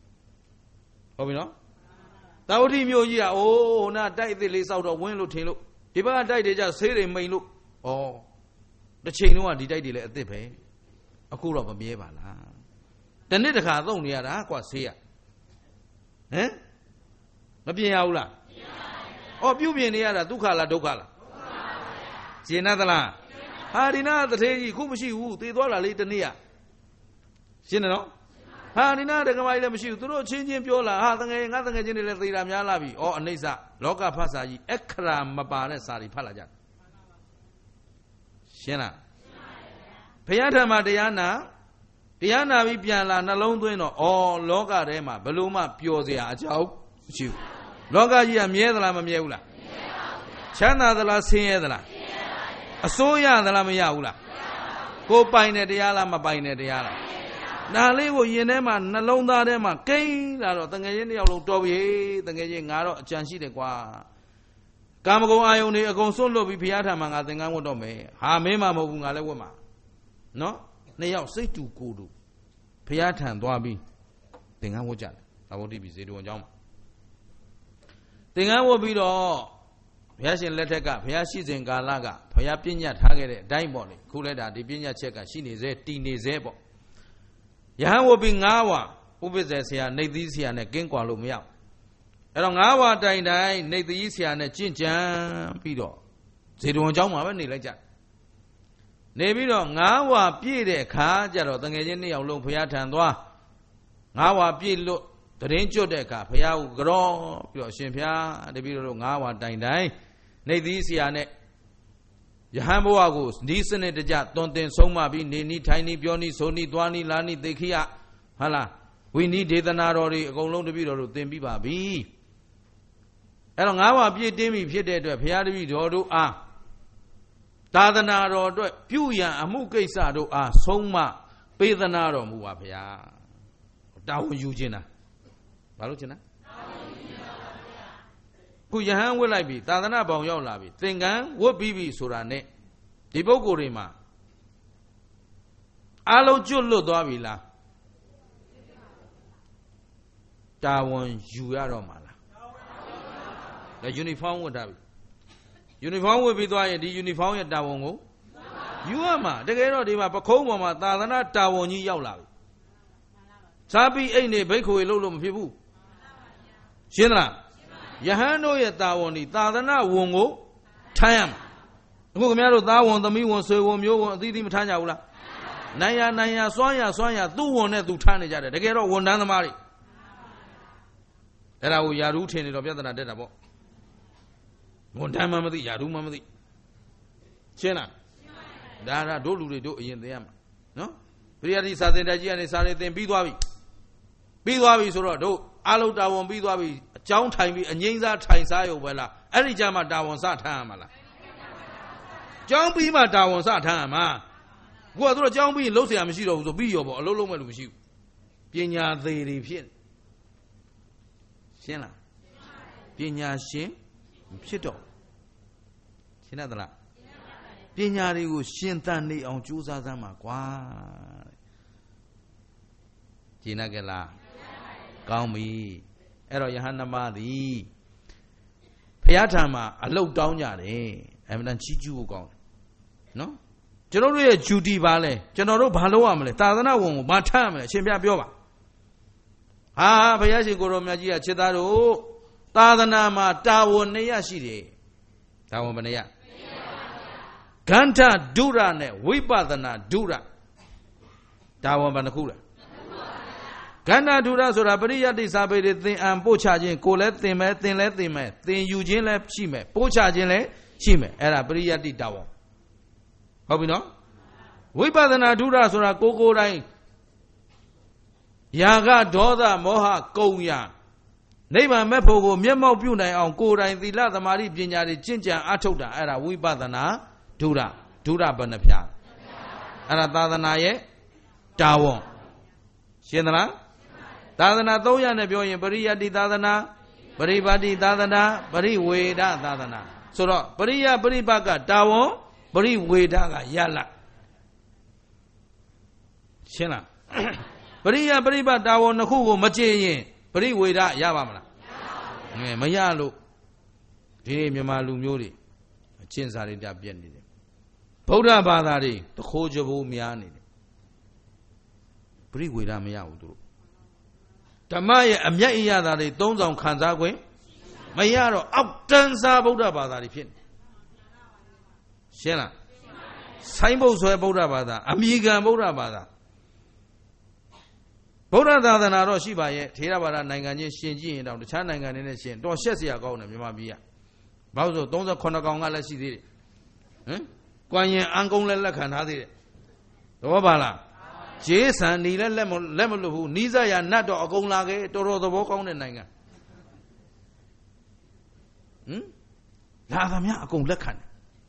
Oh, you know? Tawti Myoya, oh, not die the lace out of window tail. If I died, they just say they may look. Oh, the chain one did I delay at the pay? A cool of a beaver. The nether has only at Aqua here. Eh? Mapiaula. Oh, you be near a Ducala Docala. See another la. Harina the Tay Kumashi, who they all a little near. See no? Harina the Gamay Machine, through changing Piola, Hathang, nothing again in the Ramyalabi, or Anisa, Loka Passaji, Ekram Mabane Sari Palajan. Shena Piata Madiana, Diana Vipiana, Nalonduino, or Loga Rema, Baluma, Piozia, Joe, Chu. Loga Yam Yedla Miula. Chana the last Yedla. A soya the Lamayaula. Go Pine de Yala, Mabine de Yala. Nalivo Yenema, Nalonda Dema, Kay, Laro, Tangayani, Tobi, Tangayangaro, Chansi de Qua. Kamago Ione, a consolo Vipiata Manga, the Gamodome, Hamema Mogungalewama. No? They all say to Kudu. Piata and Dwabi. Think I would judge. I would be said to a jump. Think I will be all. Piasin let take up, Piasis in Galaga, Piapina targeted, Dimebody, Kuleda, the Pina checker, she is a teeny zebo. Yahan will be Nawa, ဥပ္ပဇ္ဇေဆရာနေသီးဆရာနဲ့ကင်းကွာလို့မရအဲ့တော့ငါးဝါတိုင်တိုင်နေသီးဆရာနဲ့ကျင့်ကြံပြီးတော့ဇေတဝန်เจ้าမှာပဲနေလိုက်ကြနေပြီးတော့ငါးဝါပြည့်တဲ့အခါကျတော့တငယ်ချင်းနှစ်ယောက်လုံးဘုရားထံသွားငါးဝါပြည့်လို့တရင်ကျွတ်တဲ့အခါဘုရားကိုကြောပြီးတော့ရှင်ဘုရားတပည့်တော်ငါးဝါတိုင်တိုင်နေသီးဆရာနဲ့ယဟန်ဘဝကိုဒီစနစ်တကျတွန်တင်ဆုံးမပြီးနေနီးထိုင်နီးပြောနီးဆိုနီးသွားနီးလာနီးသိခိယဟာလားဝိနည်းဒေသနာတော်တွေအကုန်လုံးတပည့်တော်တို့သင်ပြီးပါပြီအဲ့တော့ငါးပါးပြည့်တင်းပြီဖြစ်တဲ့အတွက်ဘုရားတပည့်တော်တို့အားသာသနာတော်အတွက်ပြုရန်အမှုကိစ္စတို့အားဆုံးမပေးသနာတော်မူပါဘုရားတာဝန်ယူခြင်းလားဘာလို့ခြင်းလားခုယဟန်ဝတ်လိုက်ပြီသာသနာပေါင်ရောက်လာပြီသင်္ကန်းဝတ်ပြီးပြီဆိုတာနဲ့ဒီပုဂ္ဂိုလ်တွေမှာအားလုံးကျွတ်လွတ်သွားပြီလားတာဝန်ယူရတော့မှာလားဒါယူနီဖောင်းဝတ်ထားပြီယူနီဖောင်းဝတ်ပြီးသွားရင်ဒီယူနီဖောင်းရဲ့တာဝန်ကိုယူရမှာတကယ်တော့ဒီမှာပခုံးပေါ်မှာသာသနာတာဝန်ကြီးရောက်လာပြီစားပြီးအိတ်နေဘိက္ခုရေလို့လို့မဖြစ်ဘူးရှင်းသလားယဟန်တို့ရဲ့တာဝန်ဒီသာသနာဝန်ကိုထမ်းရမှာအခုခင်ဗျားတို့သားဝန်သမီးဝန်ဆွေဝန်မျိုးဝန်အသီးသီးမထမ်းကြဘူးလားနိုင်ရနိုင်ရစွမ်းရစွမ်းရသူ့ဝန်နဲ့သူထမ်းနေကြတယ်တကယ်တော့ဝန်တန်းသမားတွေအဲ့ဒါကိုယာရုထင်နေတော့ပြဿနာတက်တာပေါ့ဝန်တန်းမှမသိယာရုမှမသိရှင်းလားဒါဒါတို့လူတွေတို့အရင်သိရမှာနော်ပရိယတိစာသင်တိုက်ကြီးကနေစာတွေသင်ပြီးသွားပြီပြီးသွားပြီဆိုတော့တို့အလုတာဝန်ပြီးသွားပြီအကြောင်းထိုင်ပြီးအငိမ့်စားထိုင်စားရုံပဲလားအဲ့ဒီကြမှာတာဝန်စထမ်းရမှာလားကြောင်းပြီးမှတာဝန်စထမ်းရမှာကိုကတို့ကြောင်းပြီးလှုပ်เสียမရှိတော့ဘူးဆိုပြီးရောပေါ့အလုံးလုံးမဲ့လို့မရှိဘူးပညာသေးတွေဖြစ်ရှင်းလားပညာရှင်ဖြစ်တော့ရှင်းသလားပညာတွေကိုရှင်သန်နေအောင်ကြိုးစားစမ်းပါကွာရှင်းကြလားကောင်းပြီအဲ့တော့ယဟန်နမသည်ဘုရားထံမှာအလုတ်တောင်းကြတယ်အမှန်တန်ချီးကျူးဖို့ကောင်းတယ်နော်ကျွန်တော်တို့ရဲ့ duty ပါလဲကျွန်တော်တို့ဘာလုပ်ရမလဲသာသနာဝန်ကိုမထမ်းရမလဲအရှင်ဘုရားပြောပါဟာဘုရားရှင်ကိုရောမြတ်ကြီးကခြေသားတို့သာသနာမှာတာဝန်နှစ်ရရှိတယ်တာဝန်ဘယ်နှစ်ရဂန္ဓဒုရနဲ့ဝိပဿနာဒုရတာဝန်ဘယ်နှခုလဲဂန္ဓဒုရဆိုတာပရိယတ္တိစာပေတွေသင်အံပို့ချခြင်းကိုလည်းသင်မယ်သင်လည်းသင်မယ်သင်ယူခြင်းလည်းရှိမယ်ပို့ချခြင်းလည်းရှိမယ်အဲ့ဒါပရိယတ္တိတာဝန်ဟုတ်ပြီနော်ဝိပဿနာဒုရဆိုတာကိုကိုယ်တိုင်ယာကဒေါသမောဟကုန်ရနိဗ္ဗာန်မဲ့ဖို့ကိုမျက်မှောက်ပြုနိုင်အောင်ကိုယ်တိုင်သီလသမာဓိပညာတွေကျင့်ကြံအထောက်တာအဲ့ဒါဝိပဿနာဒုရဒုရဘယ်နှဖြာအဲ့ဒါသာသနာရဲ့တာဝန်ရှင်းသလားသာသနာသုံးရနဲ့ပြောရင်ပရိယတ္တိသာသနာပရိပါတိသာသနာပရိဝေဒသာသနာဆိုတော့ပရိယပရိပတ်ကတာဝန်ပရိဝေဒကရလရှင်းလားပရိယပရိပတ်တာဝန်နှစ်ခုကိုမကြည့်ရင်ပရိဝေဒရပါမလားမရလို့ဒီမြန်မာလူမျိုးတွေအချင်းစာရိတ္တပြက်နေတယ်ဗုဒ္ဓဘာသာတွေတခိုးကြဘိုးများနေတယ်ပရိဝေဒမရဘူးသူတို့ဓမ္မရဲ့အမျက်အရသာတွေသုံးဆောင်ခံစားခွင့်မရတော့အောက်တန်းစားဗုဒ္ဓဘာသာတွေဖြစ်နေရှင်းလားဆိုင်းဘုတ်ဆွဲဗုဒ္ဓဘာသာအမိခံဗုဒ္ဓဘာသာဗုဒ္ဓသာသနာတော့ရှိပါရဲ့ထေရဘာသာနိုင်ငံချင်းရှင်ကြည့်ရင်တော့တခြားနိုင်ငံတွေနဲ့ရှင်တော့ရှက်စရာကောင်းတယ်မြန်မာပြည်ကဘာလို့ဆိုသုံးสิบเจ็ดကောင်ကလည်းရှိသေးတယ်ဟမ်ကွမ်ရင်အန်ကုန်းလည်းလက်ခံထားသေးတယ်သဘောပါလားဂျေးဆန်နီလည်းလက်မလက်မလို့ဘူးနီးစပ်ရနတ်တော့အကုန်လာခဲ့တော်တော်သဘောကောင်းတဲ့နိုင်ငံဟမ်လာသမျှအကုန်လက်ခံတယ်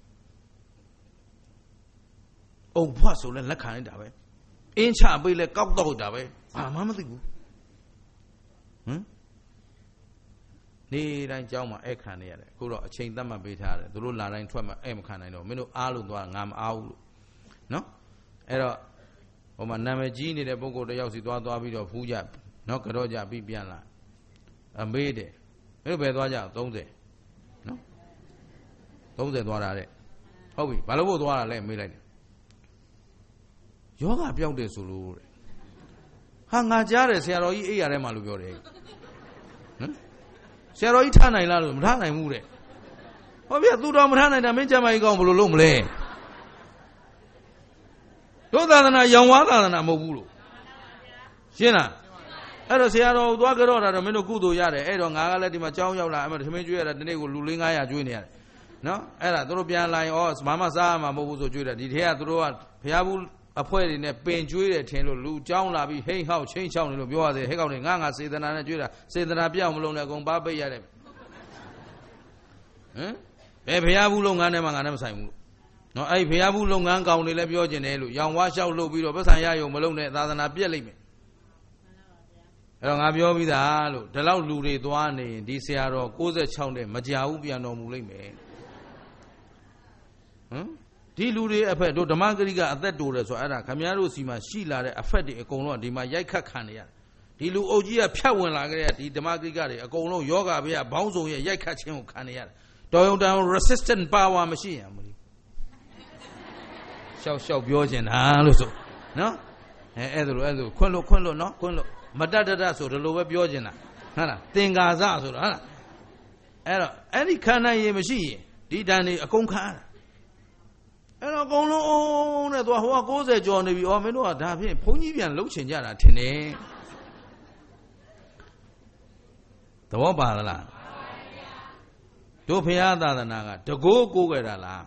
အုံဖွားဆိုလည်းလက်ခံလိုက်တာပဲအင်းချပေးလဲကောက်တော့တာပဲဘာမှမသိဘူးဟမ်နေ့တိုင်းကြောင်းမှာအဲ့ခံနေရတယ်အခုတော့အချိန်သတ်မှတ်ပေးထားတယ်သူတို့လာတိုင်းထွက်မှအဲ့မခံနိုင်တော့မင်းတို့အားလို့သွားငါမအားဘူးလို့နော်အဲ့တော့ဟိုမှာနာမည်ကြီးနေတဲ့ပုဂ္ဂိုလ်တယောက်စီသွားသွားပြီးတော့ဖူးကြနော်ကြော့ကြပြီးပြန်လာအမေးတယ်မင်းတို့ဘယ်သွားကြသုံးဆယ်နော်သုံးဆယ်သွားတာတဲ့ဟုတ်ပြီဘာလို့ဖို့သွားတာလဲမေးလိုက်တယ်ယောဂပြောက်တယ်ဆိုလို့တဲ့ဟဟာငါကြားတယ်ဆရာတော်ကြီးအိပ်ရထဲမှာလို့ပြောတယ်ဟမ်ဆရာတော်ကြီးထားနိုင်လားလို့မထားနိုင်ဘူးတဲ့ဟောဗျသူတော်မထားနိုင်တာမင်းကြမ်းမကြီးကောင်းဘယ်လိုလုပ်မလဲတို့သာသနာရောင်ဝါသာသနာမဟုတ်ဘူးလို့ရှင်းလားအဲ့တော့ဆရာတော်သွားကြတော့တာတော့မင်းတို့ကုသိုလ်ရတယ်အဲ့တော့ငါကလည်းဒီမှာကြောင်းရောက်လာအဲ့မှာသမင်းကျွေးရတာဒီနေ့ကိုလူလေးငါးရာကျွေးနေရတယ်နော်အဲ့ဒါသူတို့ပြန်လာရင်ဩဘာမှစားမှာမဟုတ်ဘူးဆိုကျွေးတယ်ဒီထဲကသူတို့ကဘုရားဘူးအဖွဲ့တွေနဲ့ပင်ကျွေးတယ်ထင်လို့လူကြောင်းလာပြီးဟိဟောက်ချင်းချောင်းနေလို့ပြောရသေးဟဲ့ကောင်တွေငါငါစေတနာနဲ့ကျွေးတာစေတနာပြောင်းမလုံးနဲ့အကုန်ပါပိတ်ရတယ်ဟမ်ဘယ်ဘုရားဘူးလုပ်ငန်းထဲမှာငါနဲ့မဆိုင်ဘူးလို့နော်အဲ့ဘုရားဘူးလုပ်ငန်းကောင်တွေလည်းပြောကျင်တယ်လို့ရောင်ဝါလျှောက်လုပ်ပြီးတော့ပတ်စံရယုံမလုံးနဲ့သာသနာပြက်လိမ့်မယ်အဲ့တော့ငါပြောပြီးသားလို့ဒီလောက်လူတွေသွားနေရင်ဒီဆရာတော်ကိုး၆နဲ့မကြဘူးပြန်တော်မူလိမ့်မယ်ဟမ်ဒီလူတွေအဖက်တို့ဓမ္မဂရိကအသက်တိုးတယ်ဆိုအဲ့ဒါခမည်းတော်စီမှာရှိလာတဲ့အဖက်တွေအကုန်လုံးဒီမှာရိုက်ခတ်ခံနေရတယ်ဒီလူအုပ်ကြီးကဖြတ်ဝင်လာကြတဲ့ဒီဓမ္မဂရိကတွေအကုန်လုံးယောဂဘေးကဘောင်းစုံရဲ့ရိုက်ခတ်ခြင်းကိုခံနေရတယ်တော်ရုံတန် resistant power မရှိရမလို့ရှောက်ရှောက်ပြောချင်တာလို့ဆိုနော်အဲအဲ့ဒါလိုအဲ့ဒါခွန်းလို့ခွန်းလို့နော်ခွန်းလို့မတတ်တတ်ဆိုဒီလိုပဲပြောချင်တာဟုတ်လားသင်္ကာစဆိုတော့ဟုတ်လားအဲ့တော့အဲ့ဒီခန္ဓာရည်မရှိရင်ဒီတန်တွေအကုန်ခံရတာအဲ့တော့အကုန်လုံးအောင်တဲ့သွားဟိုကကိုးဆယ်ကျော်နေပြီအော်မင်းတို့ကဒါဖြင့်ဘုန်းကြီးပြန်လှုပ်ချင်ကြတာထင်တယ်သဘောပါလားတို့ဖရာသာသနာကတကိုးကိုးကြတာလား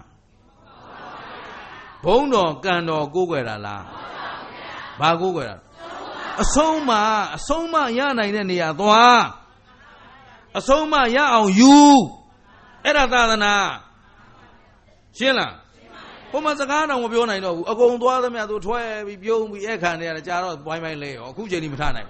ဘုံတော်ကံတော်ကိုးကြတာလားဘာကိုးကြတာအဆုံးမအဆုံးမရနိုင်တဲ့နေရာသွားအဆုံးမရအောင်ယူအဲ့ဒါသာသနာရှင်းလားဘုမစကားတော့မပြောနိုင်တော့ဘူးအကုန်သွားသမျှသူထွဲပြီးပြုံးပြီးအဲ့ခံနေရတယ်ကြာတော့ပိုင်းပိုင်းလဲရောအခုချိန်ကြီးမထနိုင်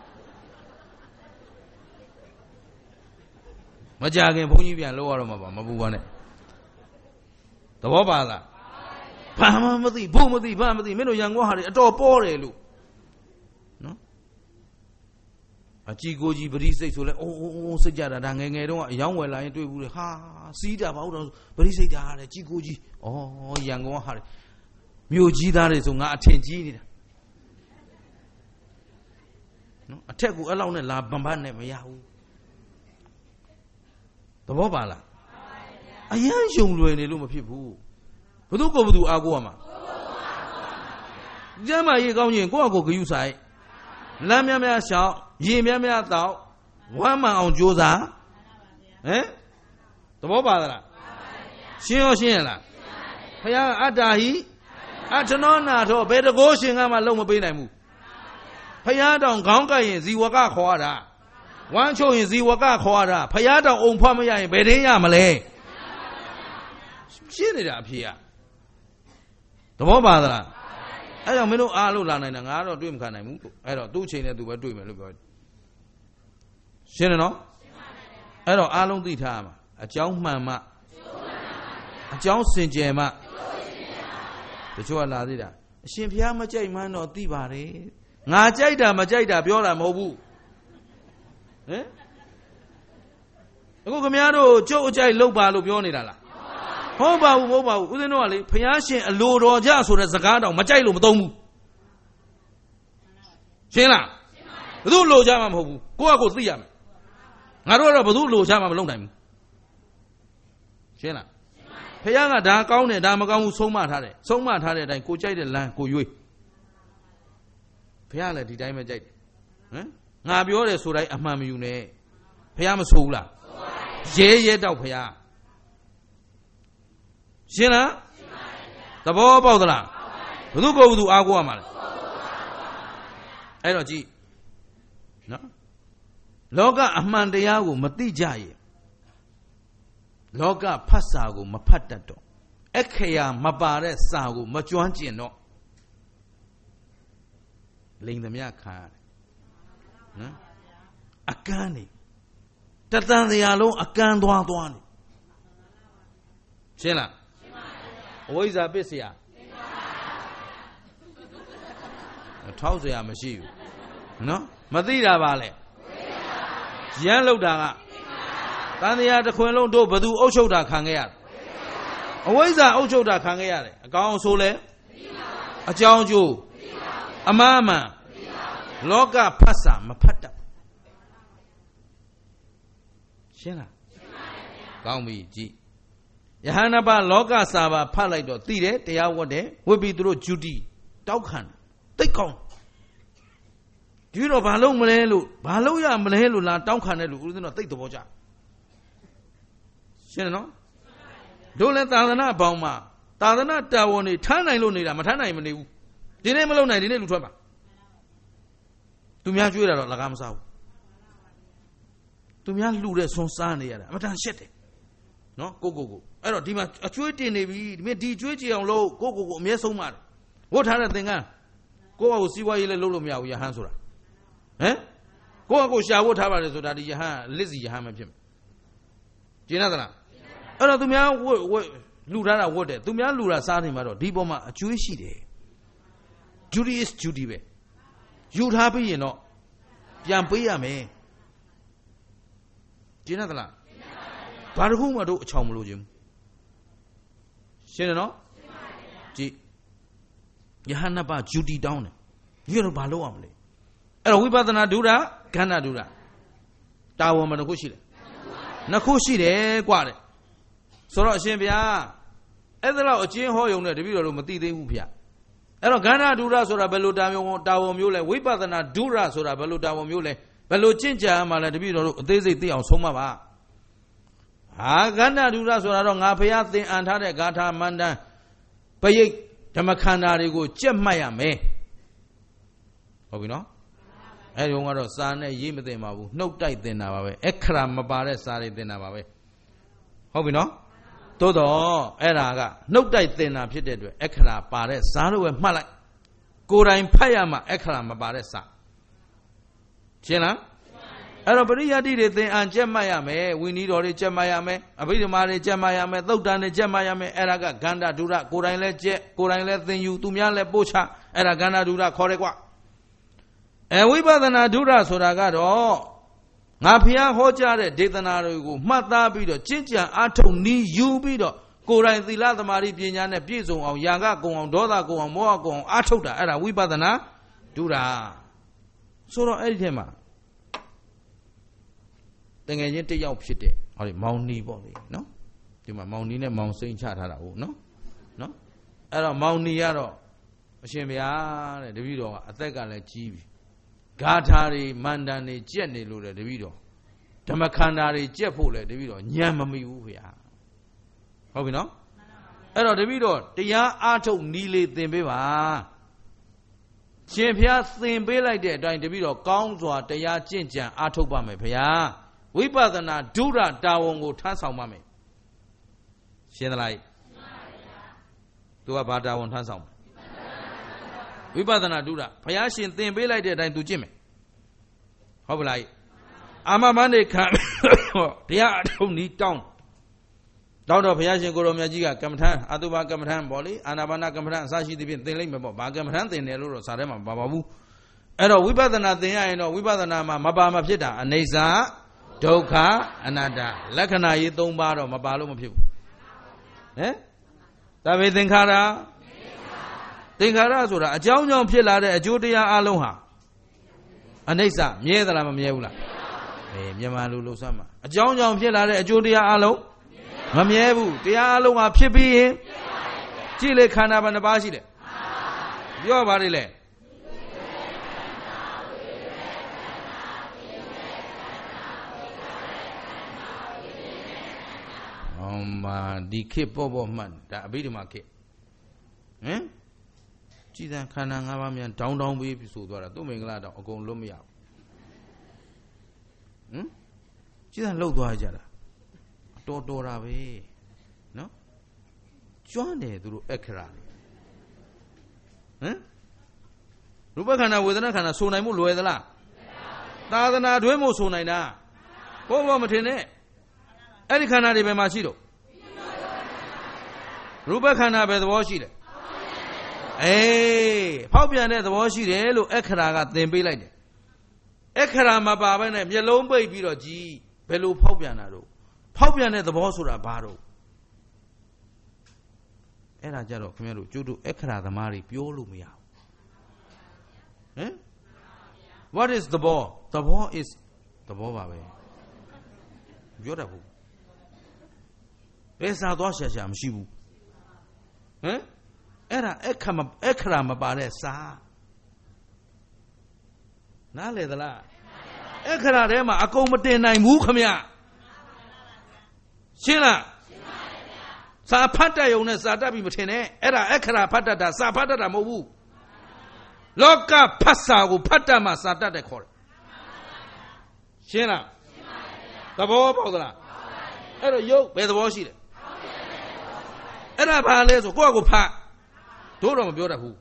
မကြခင်ဘုန်းကြီးပြန်လောက်ရတော့မှာပါမပူပါနဲ့သဘောပါလားဘာမှမသိဘုမသိဘာမသိမင်းတို့ရန်ကုန်ဟာတွေအတော်ပေါ်တယ်လို့နော်အကြည့်ကိုကြီးပရိစိတ်ဆိုလဲအိုးအိုးအိုးစိတ်ကြတာဒါငယ်ငယ်တုန်းကအယောင်းဝယ်လာရင်တွေ့ဘူးလေဟာစီးတာဘာလို့တော့ပရိစိတ်တာတဲ့ကြည့်ကိုကြီးဩရန်ကုန်ဟာတွေမြို့ကြီးသားတွေဆိုငါအထင်ကြီးနေတာနော်အထက်ကိုအဲ့လောက်နဲ့လာဗန်ဘတ်နဲ့မရဘူးသဘောပါလားအရန်ယုံလွယ်နေလို့မဖြစ်ဘူးဘသူကိုဘသူအားကိုးရမှာကျမ်းမာရေးကောင်းရင်ကိုယ့်အကိုဂယုဆိုင်လမ်းများများရှောက်ရေများများတောက်ဝမ်းမှန်အောင်ကြိုးစားဟမ်သဘောပါသလားရှင်းရောရှင်းရလားဘုရားအတ္တာဟိအထနောနာတော့ဘယ်တကောရှင်ကမှလုံးမပေးနိုင်ဘူးဘုရားတောင်ခေါင်းကပ်ရင်ဇီဝကခေါ်ရတာဝမ်းချုပ်ရင်ဇီဝကခေါ်ရတာဘုရားတောင်အုံဖွားမရရင်ဘယ်တင်းရမလဲရှင်းနေတာအဖေကသဘောပါသလားအဲ့ကြောင့်မင်းတို့အားလို့လာနိုင်တာငါတော့တွေ့မခံနိုင်ဘူးအဲ့တော့သူ့ချိန်နဲ့သူပဲတွေ့မယ်လို့ပြောရှင်းတယ်နော်အဲ့တော့အားလုံးသိထားရမှာအကြောင်းမှန်မှအကြောင်းစင်ကြယ်မှတချို့ကလာသေးတာအရှင်ဘုရားမကြိုက်မှန်းတော့သိပါတယ်ငါကြိုက်တာမကြိုက်တာပြောတာမဟုတ်ဘူးဟင်အခုခင်ဗျားတို့ကျုပ်အကြိုက်လောက်ပါလို့ပြောနေတာလားဟုတ်ပါဘူးမဟုတ်ပါဘူးဦးဇင်းတို့ကလေဘုရားရှင်အလိုတော်ကြဆိုတဲ့စကားတောင်မကြိုက်လို့မသုံးဘူးရှင်းလားဘယ်သူလိုကြမှာမဟုတ်ဘူးကိုယ့်အကိုသိရမယ်ငါတို့ကတော့ဘယ်သူလိုချမှာမလုပ်နိုင်ဘူးရှင်းလားဘုရားကဒါကောင်းတယ်ဒါမကောင်းဘူးဆုံးမထားတယ်ဆုံးမထားတဲ့အတိုင်းကိုကြိုက်တဲ့လမ်းကိုရွေးဘုရားလည်းဒီတိုင်းပဲကြိုက်တယ်ဟမ်ငါပြောတယ်ဆိုတိုင်းအမှန်မယူနဲ့ဘုရားမဆိုဘူးလားရဲရဲတော့ဘုရားရှင်းလားသဘောပေါက်သလားဘယ်သူကိုဘယ်သူအားကိုးရမှာလဲအဲ့တော့ကြည့်နော်လောကအမှန်တရားကိုမသိကြရင်လောကဖတ်စာကိုမဖတ်တတ်တော့အခရာမပါတဲ့စာကိုမကျွမ်းကျင်တော့လိန်သမျှခံရတယ်နော်အကန်းနေတသံတရားလုံးအကန်းသွားသွားနေရှင်းလားအဝိဇ္ဇာပစ္စယထောက်เสียမရှိဘူးနော်မသိတာပါလေရမ်းလောက်တာကတန်တရားတစ်ခွင်လုံးတို့ဘသူအုပ်ချုပ်တာခံခဲ့ရတယ်အဝိဇ္ဇာအုပ်ချုပ်တာခံခဲ့ရတယ်အကောင်ဆိုလဲအကြောင်းကျိုးအမှားအမှန်မ Loga passa, mapata. Shena. Gaumi G. Yahanaba Loga Sava Palaido, Tire, they are what they will be through Judy. Daukan. They come. Do you know Balo Malelu? Baloya Malelu, Daukan, who do not take the Boja. Shena. Don't let Tadana Bauma. Tadana Tawani, Tana Lunida, Matana Imanu. The name alone I didn't trouble. To me, I do it at Lagamsa. To me, I lose some sunny. I'm not shitting. No, go, go, go. I don't think a treaty navy, me treaty on low, go, go, go, me so much. What other thing? Go see why you let Lolo Mia, your hands. Eh? Go, go, shall what have so that you have Lizzie Ham of him. Jinadana. I don't me out, Lura, what? To me, I Lura Sanimaro, Diboma, a Jewish day. Judy is Judy. You'd happy, you know. Yampia me. Jinadala. But whom I do Chomlujim? Shinano? G. Yahanaba Judy down. You're a baloamly. And we better not do that, cannot do that. Tawa Manakushi. Nakushi, eh, quade. Sora Shimbia. Edela, a chin hoy on the video of Mati de Upia. And Ghana Dura Sora Bello Dawo Mule, we better not Dura Sora Bello Dawo Mule, Bello Chincha, Mala de video, they say on Somava. Ah, Ghana Dura Sora on Apiati and Hade Gata Manda Payik Tamakana Rigo, Chemaya me. Oh, we know? I don't want to son a yim de mabu, no tight then our way, Ekram Mabare Sari then our way. Oh, we know? Todo Eraga, no tight then up shitted, Ekra Pare, Saru and Malak. Gura in Payama, Ekram Mabaresa. Chena? Arabaria did it and Jemayame, we need already Jemayame, a bit of Mari Jemayame, though done Jemayame, Eraga, Ganda Dura, Gurain let Jet, Gurain let then you to Miale Bocha, Eragana Dura, Koregua. And we better not do that, so I got all. Napia Hoja, Detanaru, Mata Bido, Chicha, Ato, Ni, you Bido, Gurain the Lada Mari Piana, Pizo, or Yaga, go on, Doda, go on, Moa, go on, Atoda, and we better not do that. So, Edema. Then I get to your city, or the Mounty body, no? To my Mounty and Mount Saint Chata, no? No? Era Mounty Yaro, Shemia, the video, I think I let G. Gatari, Mandani, Jenny Lula, the video. Tamakandari, Jepole, the video, Yamami Uya. How we know? Era the video, the ya Ato Nili Timbiva. Champia Thimbe like that, during the video, Gongzwa, the ya Jinja, Ato Bame, we better not do that, Dawongo Tansau Mame. She like do about Dawon Tansau. We better not do that. Payashin thing be like that and do Jimmy. How will I? I'm a Monday come. They are don't need down. Down of Payashin Goromajiga, Kamatan, Aduba Kamatan, Bolly, Anabana Kamatan, Sashi, the Limbo, Bagamatan, the Nelu, Sarema, Bababu. And we better not think I know, we better not Mabama Pita, and Neza. Doka, another. Lakana, you don't borrow Mabalum people. Eh? That we think Hara? Think Hara, a John Pilla, a Judia Aloha. Anesa, Miedra Miela. Eh, Yamalu Sama. A John Pilla, a Judia Alo. Mamiebu, the Aloha Pipi. Chile Canabana Basile. Your body lay. Um, the keep of man, that be the market. Eh? Chida Kanangavamian down down with so that don't make glad or go lumia. Hm? Chida low to Ajara. Totora way. No? Johnny through Ekra. Eh? Rubakana with an Akana, so I move with the la. Tadana Duemo Sonaina. Povo Matine. Ericana de Bemasido. Rubacana by the washing. Eh, Popian at the washing, look, Ekara, then be like it. Ekara, my baba, and yellow baby or G, Bello Popianado. Popian at the Bosura Baro. Era Jaro, Camero, Judo, Ekara, the Mari, Piolumia. Eh? What is the ball? The ball is the ball ပါပဲပြောတတ်ဘူးဘယ်စာသွားရှာရှာမရှိဘူးဟမ်အဲ့ဒါအခမအခရာမပါတဲ့စာနားလေသလားအခရာထဲမှာအကုန်မတင်နိုင်ဘူးခမရှင်းလားစာဖတ်တတ်ရုံနဲ့စာတတ်ပြီးမထင်နဲ့အဲ့ဒါအခရာဖတ်တတ်တာစာဖတ်တတ်တာမဟုတ်ဘူးလောကဖတ်စာကိုဖတ်တတ်မှစာတတ်တယ်ခေါ်တယ်ရှင်းလားသဘောပေါက်သလားအဲ့တော့ယုတ်ဘယ်သဘောရှိလဲအဲ့ဒါဘာလဲဆိုကိုယ့်အကိုဖတ်တို့တော့မပြောတတ်ဘူး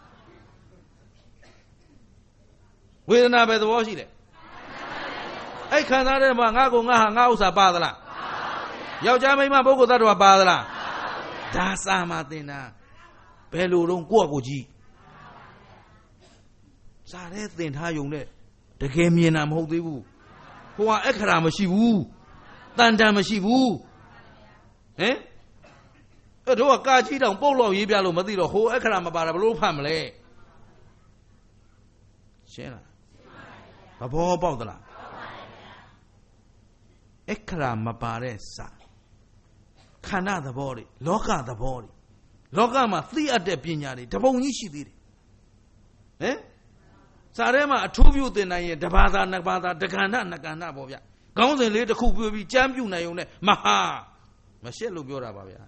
ဝေဒနာဘယ်သဘောရှိလဲအဲ့ခံစားတဲ့မှာငါကိုငါဟာငါဥစ္စာပါသလားယောက်ျားမိန်းမပုဂ္ဂိုလ်သတ္တဝါပါသလားဒါစာမသင်တာဘယ်လိုတော့ကိုယ့်အကိုကြီးစာထဲသင်ထားယုံနဲ့တကယ်မြင်တာမဟုတ်သေးဘူးဟိုကအခရာမရှိဘူးတန်တန်မရှိဘူးဟင်အဲ့တို့ကကာကြီးတောင်ပုတ်လောက်ရေးပြလို့မသိတော့ဟိုအခရာမပါတာဘလို့ဖတ်မလဲရှင်းလားသဘောပေါက်သလားအခရာမပါတဲ့စာခန္ဓာသဘောတွေလောကသဘောတွေလောကမှာသိအပ်တဲ့ပညာတွေတပုံကြီးရှိသေးတယ်ဟင်စာထဲမှာအထူးပြုသင်နိုင်ရင်တဘာသာနှစ်ဘာသာတက္ကဏနှစ်ကဏပေါ့ဗျခေါင်းစဉ်လေးတစ်ခုပြပြီးကြမ်းပြုနိုင်ုံနဲ့မဟာမရှက်လို့ပြောတာပါဗျာ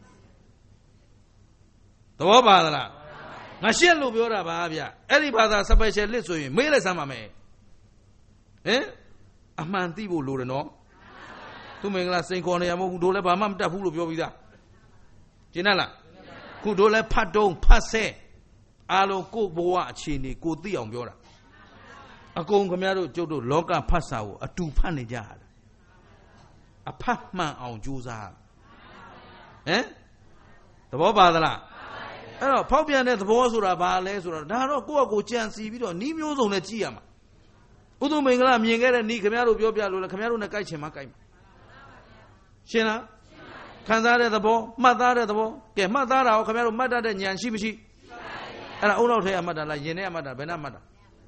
သဘောပါသလားငါရှက်လို့ပြောတာပါဗျအဲ့ဒီဘာသာစပယ်ရှယ်လစ်ဆိုရင်မေးလိုက်စမ်းပါမယ်ဟင်အမှန်သိဖို့လိုတယ်နော်သူမင်္ဂလာစိန်ခေါ်နေရမဟုတ်ဘူးတို့လည်းဘာမှမတတ်ဘူးလို့ပြောပြီးသားကျင်းလားခုတို့လည်းဖတ်တုံးဖတ်ဆဲအားလုံးကိုဘဝအခြေအနေကိုသိအောင်ပြောတာအကုန်ခင်ဗျားတို့ကျုပ်တို့လောကဖတ်စာကိုအတူဖတ်နေကြရတာအဖတ်မှန်အောင်ကြိုးစားဟမ်သဘောပါသလားအဲ့တော့ဖောက်ပြန်တဲ့သဘောဆိုတာဘာလဲဆိုတော့ဒါတော့ကိုယ့်အကိုကြံစီပြီးတော့နီးမျိုးစုံနဲ့ကြည့်ရမှာဥဒုမင်္ဂလာမြင်ခဲ့တဲ့နီးခင်ဗျားတို့ပြောပြလို့လည်းခင်ဗျားတို့နဲ့ကြိုက်ချင်မှကြိုက်မှာရှင်းလားခံစားတဲ့သဘောမှတ်သားတဲ့သဘောကဲမှတ်သားတာကိုခင်ဗျားတို့မှတ်တတ်တဲ့ဉာဏ်ရှိမရှိအဲ့ဒါအုံနောက်ထဲကမှတ်တာလားယင်ထဲကမှတ်တာဘယ်နှမှတ်တာ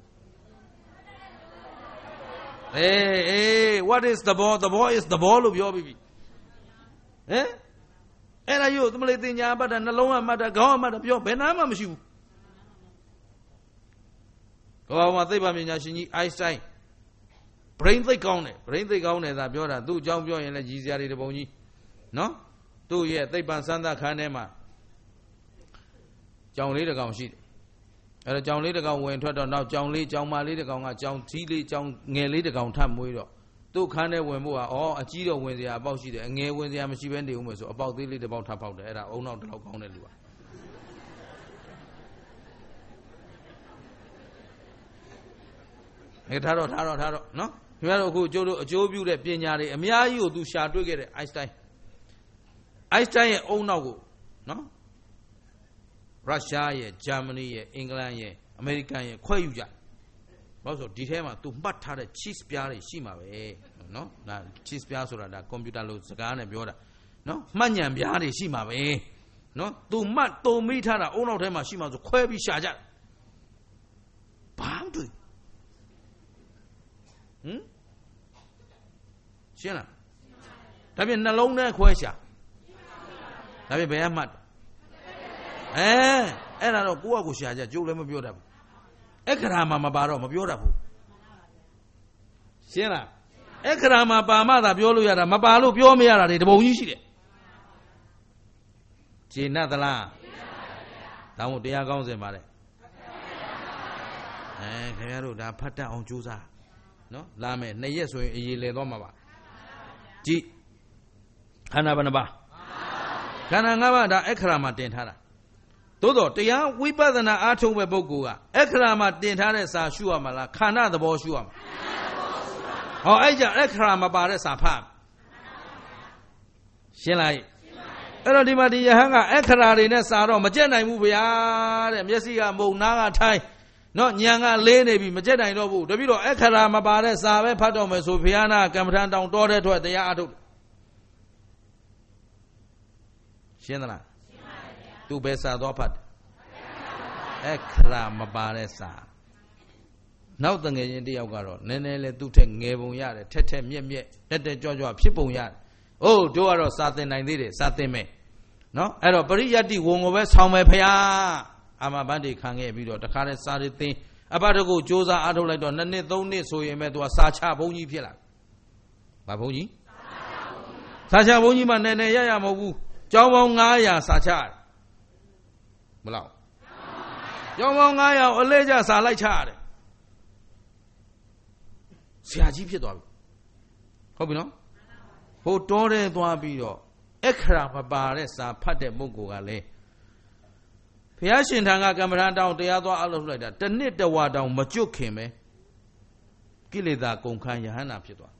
အေးအေး what is the ball the ball is the ball လို့ပြောပြီးပြီဟမ်အဲ့ဒါယူသမလေးတင်ညာမှတ်တာနှလုံးကမှတ်တာခေါင်းကမှတ်တာပြောဘယ်နှမှမရှိဘူးကောမှာသိပ္ပံပညာရှင်ကြီး Einstein brain သိကောင်းတယ် brain သိကောင်းတယ်သာပြောတာသူ့အကြောင်းပြောရင်လည်းကြီးစရာတွေတပုံကြီးနော်သူ့ရဲ့သိပ္ပံစမ်းသပ်ခန်းထဲမှာကြောင်လေးတစ်ကောင်ရှိတယ်အဲ့တော့ကြောင်လေးတစ်ကောင်ဝင်ထွက်တော့နောက်ကြောင်လေးကြောင်မလေးတစ်ကောင်ကကြောင်ကြီးလေးကြောင်ငယ်လေးတစ်ကောင်ထပ်မွေးတော့သူ့ခန်းထဲဝင်ဖို့ဟာအော်အကြီးတော့ဝင်စရာအပေါက်ရှိတယ်အငယ်ဝင်စရာမရှိဘဲနေဦးမယ်ဆိုအပေါက်သေးလေးတစ်ပေါက်ထပ်ပေါက်တယ်အဲ့ဒါအုံနောက်တစ်လောက်ကောင်းတဲ့လူပါအဲ့ထားတော့ထားတော့ထားတော့နော်ခင်ဗျားတို့အခုကျိုးတို့အကျိုးပြုတဲ့ပညာတွေအများကြီးကိုသူရှာတွေ့ခဲ့တဲ့ Einstein Einstein ရဲ့အုံနောက်ကိုနော်ရုရှားရဲ့ဂျာမနီရဲ့အင်္ဂလန်ရဲ့အမေရိကန်ရဲ့ခွဲယူကြဘာလို့ဆိုဒီထဲမှာသူမှတ်ထားတဲ့ cheese ပြားတွေရှိမှာပဲနော်ဒါ cheese ပြားဆိုတာဒါကွန်ပျူတာလိုစကားနဲ့ပြောတာနော်မှတ်ဉာဏ်ပြားတွေရှိမှာပဲနော်သူမှတ်တုံမိထားတာအုံနောက်ထဲမှာရှိမှာဆိုခွဲပြီးရှာကြဘာမှတွေ့ဟမ်ရှင်းလားဒါပြင်နှလုံးထဲခွဲရှာဒါပြင်ဘယ်ကမှတ်အဲအဲ့ဒါတော့ကိုယ့်အကိုရှာကြကျုပ်လည်းမပြောတတ်ဘူးအခရာမှာမပါတော့မပြောတတ်ဘူးရှင်းလားအခရာမှာပါမှသာပြောလို့ရတာမပါလို့ပြောမရတာတွေတပုံကြီးရှိတယ်ဂျေနတ်သလားတောင်းဖို့တရားကောင်းစင်ပါလေအဲခင်ဗျားတို့ဒါဖတ်တတ်အောင်ကြိုးစားနော်လာမယ်နှစ်ရက်ဆိုရင်အရေးလေသွားမှာပါကြည့်ခန္ဓာဘယ်နှပါခန္ဓာ၅ပါးဒါအခရာမှာတင်ထားတာသို့တော့တရားဝိပဿနာအားထုတ်မဲ့ပုဂ္ဂိုလ်ကအခရာမှာတင်ထားတဲ့စာရှုရမှာလားခန္ဓာသဘောရှုရမှာဟောအဲ့ကြအခရာမပါတဲ့စာဖတ်ရှင်းလိုက်အဲ့တော့ဒီမှာဒီယဟန်ကအခရာတွေနဲ့စာတော့မကြက်နိုင်ဘူးဗျာတဲ့မျက်စိကမုံနားကထိုင်းနော်ညံကလေးနေပြီမကြက်နိုင်တော့ဘူးတပိတော့အခရာမပါတဲ့စာပဲဖတ်တော့မယ်ဆိုဘုရားနာကမ္မထံတောင်တော်တဲ့ထွက်တရားအားထုတ်ရှင်းသလားသူဘယ်စာသွားဖတ်အခရာမပါတဲ့စာနောက်တငယ်ချင်းတယောက်ကတော့နည်းနည်းလေးသူ့ထက်ငယ်ပုံရတယ်ထက်ထက်မြက်မြက်တက်တက်ကြွကြွဖြစ်ပုံရတယ်အိုးတို့ကတော့စာသင်နိုင်သေးတယ်စာသင်မယ်နော်အဲ့တော့ပရိယတ္တိဝန်ကိုပဲဆောင်းမယ်ဖရာအာမဘတ်တွေခံခဲ့ပြီးတော့တခါတည်းစာရသင်အဘတကုစ조사အားထုတ်လိုက်တော့နှစ်နှစ်သုံးနှစ်ဆိုရင်ပဲသူကစာချဘုန်းကြီးဖြစ်လာဘာဘုန်းကြီးစာချဘုန်းကြီးမှနည်းနည်းရရမဟုတ်ဘူးကျောင်းပေါင်း၅ရာစာချရတယ်ဘလောက်ကျောင်းပေါင်း၅ရာအလဲကျစာလိုက်ချရတယ်ဆရာကြီးဖြစ်သွားပြီဟုတ်ပြီနော်ဟိုတောထဲသွားပြီးတော့အခရာမပါတဲ့စာဖတ်တဲ့ပုဂ္ဂိုလ်ကလည်းဘုရားရှင်ထံကကမ္မဋ္ဌာန်းတောင်းတရားသွားအလုပ်လိုက်တာတစ်နှစ်တဝါတောင်မကျွတ်ခင်ပဲကိလေသာကုန်ခန်းယဟန္တာဖြစ်သွား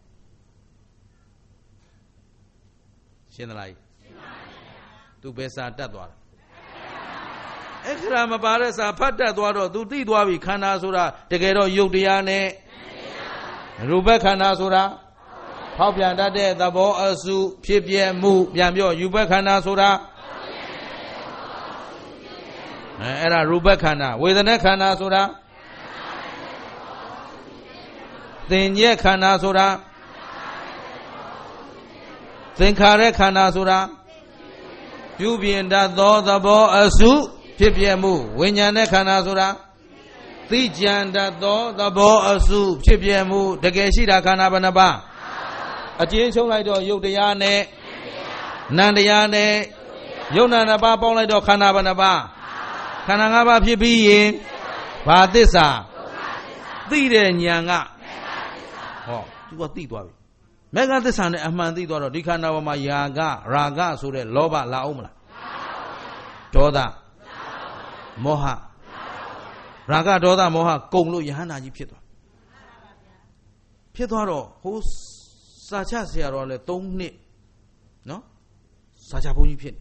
ရှင်းသလားရှင်းပါပြီသူပဲစာတတ်သွားတယ်အခရာမပါတဲ့စာဖတ်တတ်သွားတော့သူသိသွားပြီခန္ဓာဆိုတာတကယ်တော့ယုတ်တရားနဲ့ရူပခန္ဓာဆိုတာဖောက်ပြန်တတ်တဲ့သဘောအစုဖြစ်ပြမှုပြန်ပြောယူပခန္ဓာဆိုတာအဲအဲ့ဒါရူပခန္ဓာဝေဒနာခန္ဓာဆိုတာသင်ညက်ခန္ဓာဆိုတာသင်္ခါရခန္ဓာဆိုတာပြုပြင်တတ်သောသဘောအစုဖြစ်ပြမှုဝိညာဉ်နဲ့ခန္ဓာဆိုတာသိကြံတတ်သောသဘောအစုဖြစ်ပြမှုတကယ်ရှိတာခန္ဓာဘယ်နှပါးအကျဉ်းချုပ်လိုက်တော့ယုတ်တရားနဲ့နံတရားနဲ့ယုတ်နံနှစ်ပါးပေါင်းလိုက်တော့ခန္ဓာဘယ်နှပါးခန္ဓာ၅ပါးဖြစ်ပြီးရင်ဘာသစ္စာသိတဲ့ဉာဏ်ကဟောသူကသိသွားပြီမေဃသစ္စာနဲ့အမှန်သိသွားတော့ဒီခန္ဓာပေါ်မှာယာကရာဂဆိုတဲ့လောဘလာအောင်မလားဒေါသမောဟရာဂဒေါသမောဟကုန်လို့ယဟန္တာကြီးဖြစ်သွားဖြစ်သွားတော့ဟိုစာချဆရာတော်လည်း၃နှစ်နော်စာချဘုန်းကြီးဖြစ်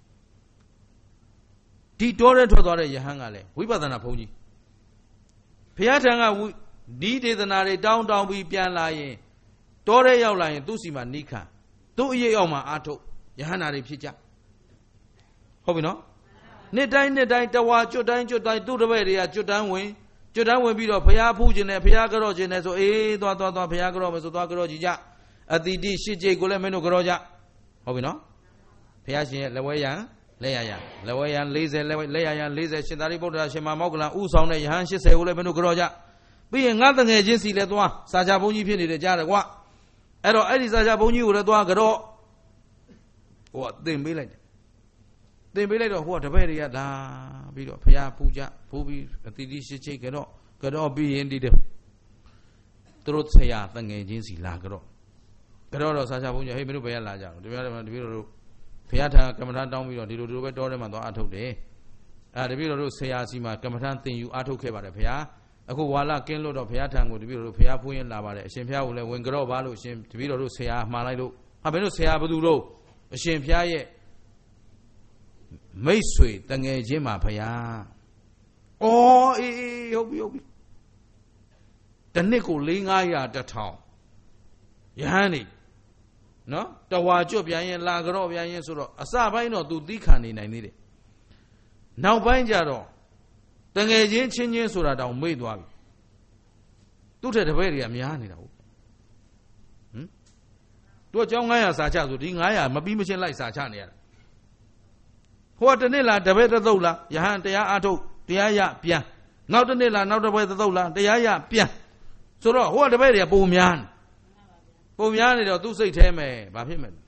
ဒီတောထဲထွက်သွားတဲ့ယဟန်ကလည်းဝိပဿနာဘုန်းကြီးဘုရားထံကဒီဒေသနာတွေတောင်းတောင်းပြီးပြန်လာရင်တောထဲရောက်လာရင်သူ့စီမှာနိခံသူ့အရေးရောက်မှာအာထုတ်ယဟန္တာတွေဖြစ်ကြဟုတ်ပြီနော်နှစ်တိုင်းနှစ်တိုင်းတဝါကျွတ်တိုင်းကျွတ်တိုင်းသူ့တပည့်တွေကကျွတ်တန်းဝင်ကျွတ်တန်းဝင်ပြီးတော့ဘုရားဖူးခြင်းနဲ့ဘုရားကြော့ခြင်းနဲ့ဆိုအေးသွားသွားသွားဘုရားကြော့မယ်ဆိုသွားကြော့ကြည့်ကြအတိတိရှစ်ကြိတ်ကိုလည်းမင်းတို့ကြော့ကြဟုတ်ပြီနော်ဘုရားရှင်ရဲ့လက်ဝဲရံလက်ရရလက်ဝဲရံ၄၀လက်ဝဲလက်ရရံ၄၀ရှင်သာရိပုတ္တရာရှင်မမောက္ကလံဥဆောင်တဲ့ယဟန်၈၀ကိုလည်းမင်းတို့ကြော့ကြပြီးရင်ငါတငယ်ချင်းစီလည်းသွားစာချဘုန်းကြီးဖြစ်နေတယ်ကြားတယ်ကွာအဲ့တော့အဲ့ဒီစာချဘုန်းကြီးကိုလည်းသွားကြော့ဟိုကသင်ပေးလိုက်တယ်သင်ပေးလိုက်တော့ဟိုကတပည့်တွေကလာပြီးတော့ဘုရားပူကြဖူးပြီးအတိတိရှစ်ချိတ်ကြော့ကြော့ပြီးရင်ဒီတဲ့သူတို့ဆရာတငယ်ချင်းစီလာကြော့ကြော့တော့စာချဘုန်းကြီးဟေးမင်းတို့ဘယ်ရလာကြတော့တပည့်တော်တပည့်တော်တို့ဘုရားထံကမ္မဋ္ဌာန်းတောင်းပြီးတော့ဒီလိုဒီလိုပဲတောထဲမှာသွားအထုတ်တယ်အဲတပည့်တော်တို့ဆရာစီမှာကမ္မဋ္ဌာန်းသင်ယူအထုတ်ခဲ့ပါတယ်ဘုရားအခုဝါလာကင်းလို့တော့ဘုရားထံကိုတပည့်တော်တို့ဘုရားဖူးရင်လာပါတယ်အရှင်ဘုရားကိုလည်းဝင်ကြော့ပါလို့အရှင်တပည့်တော်တို့ဆရာမှားလိုက်လို့ဟာမင်းတို့ဆရာဘယ်သူလို့အရှင်ဘုရားရဲ့မိတ်ဆွေတငယ်ချင်းမှာဘုရားအော်အေးအေးဟုတ်ပြီဟုတ်ပြီတနှစ်ကို၄၅ရာတစ်ထောင်ယဟန်နေနော်တဝါကျွတ်ပြန်ရင်လာကြော့ပြန်ရင်ဆိုတော့အစပိုင်းတော့ तू သီးခံနေနိုင်သေးတယ်နောက်ပိုင်းကျတော့တငယ်ချင်းချင်းချင်းဆိုတာတောင်မေ့သွားပြီသူ့ထက်တပည့်တွေကများနေတာဟုတ်ဟမ်သူကကျောင်း900စာချဆိုဒီ900မပြီးမချင်းလိုက်စာချနေရတာဟိုကတစ်နှစ်လားတပည့်တစ်သုတ်လားယဟန်တရားအားထုတ်တရားရပြန်နောက်တစ်နှစ်လားနောက်တစ်ပည့်တစ်သုတ်လားတရားရပြန်ဆိုတော့ဟိုကတပည့်တွေကပုံများနေပုံများနေတော့သူ့စိတ်ထဲမှာဘာဖြစ်မလဲ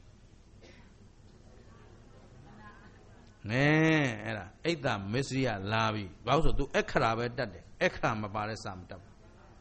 နဲအဲ့ဒါအိတ်တမစ္စရိယလာပြီဘာလို့ဆိုသူအခရာပဲတတ်တယ်အခရာမပါတဲ့စာမတတ်ဘူး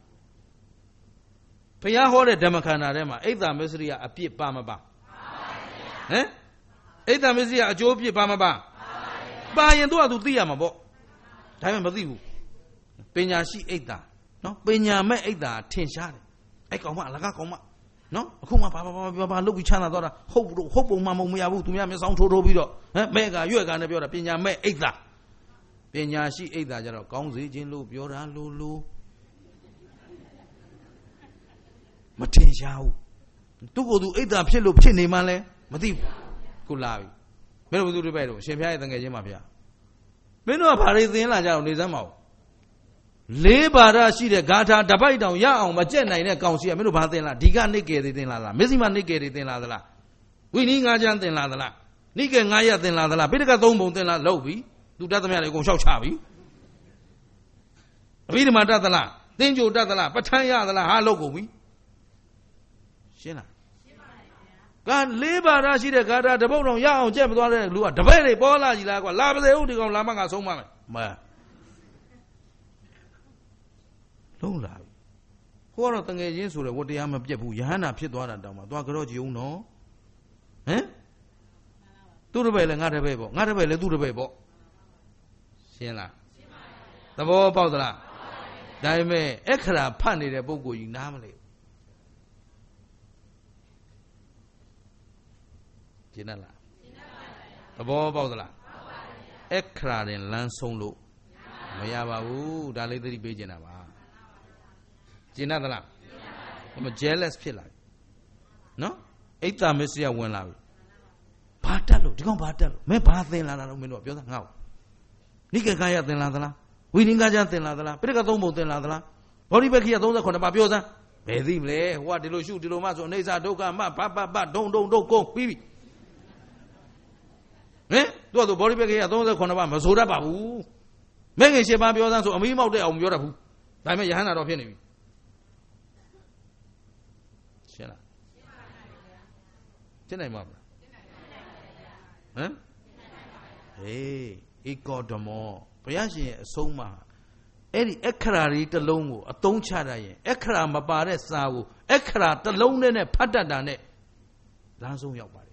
ဘုရားဟောတဲ့ဓမ္မခန္ဓာထဲမှာအိတ်တမစ္စရိယအပြစ်ပါမပါဟမ်အိတ်တမစ္စရိယအကျိုးအပြစ်ပါမပါပါရင်သူကသူသိရမှာပေါ့ဒါပေမဲ့မသိဘူးပညာရှိအိတ်တနော်ပညာမဲ့အိတ်တထင်ရှားတယ်အဲ့ကောင်မအလကားကောင်မနော်အခုမှဘာဘာဘာဘာလုပ်ပြီးချမ်းသာသွားတာဟုတ်ဘူးဟုတ်ပုံမှန်မမရဘူးသူများမျက်စောင်းထိုးထိုးပြီးတော့ဟမ်မဲ့ကရွက်ကနဲ့ပြောတာပညာမဲ့အိတ်သာပညာရှိအိတ်သာကြတော့ကောင်းစေခြင်းလို့ပြောတာလို့လို့မထင်ရှားဘူးသူ့ကိုယ်သူအိတ်သာဖြစ်လို့ဖြစ်နေမှလဲမသိဘူးခုလာပြီမင်းတို့ဘယ်သူတွေပဲတော့ရှင်ဖျားရဲ့တငယ်ချင်းပါဗျာမင်းတို့ကဘာတွေသင်လာကြတော့နေစမ်းမအောင်ဟ Labor, she the gata, the bite down, young, but Jen, I can't see a minute about the Diga Nike than La, Missima Nike than La. We need Najan than La. Nika Naya than La, Pitica Dombo than La Lobi, do that matter go show Chavi. Read him at the La, then you da the La, Pataya the La, logo we. Shena. God labor, she the gata, the bone, young, Jeb, the very bola, lava the old Lamanga so much. Don't lie. Who are the agents who are what they am of Jebu, Yana Pidwana Dama, Dwagro, you know? Eh? Do the bell and not a babble, not a bell, do the babble. Siena. The ball powder. Daime, Ekra, Pani, the Bogo, you namely. Ginala. The ball powder. Ekra in Lansolo. Mayaba, that lady Bejanava. Jinadala. I'm a jealous pillar. No? Eight times I went out. Patalo, you can't battle. Me bathing la no mino, you're now. Nika Kaya than Ladala. We didn't get than Ladala. Picatomo than Ladala. What if you don't know about Biosa? Bedimle, what did you shoot to Lomazo, Neza, Doka, Papa, don't, don't, don't go, baby. Eh? Do the body bag, I don't know about Masoda Babu. Make a shape of your so a memo there on your. I may have of enemy. Shena. Shena, Mama. Huh? Hey, it got the more. Piashi, Soma. Any Ekra the longo, a tone chadaye, Ekra Mabare Sawu, Ekra the lone and a patadane. That's all your body.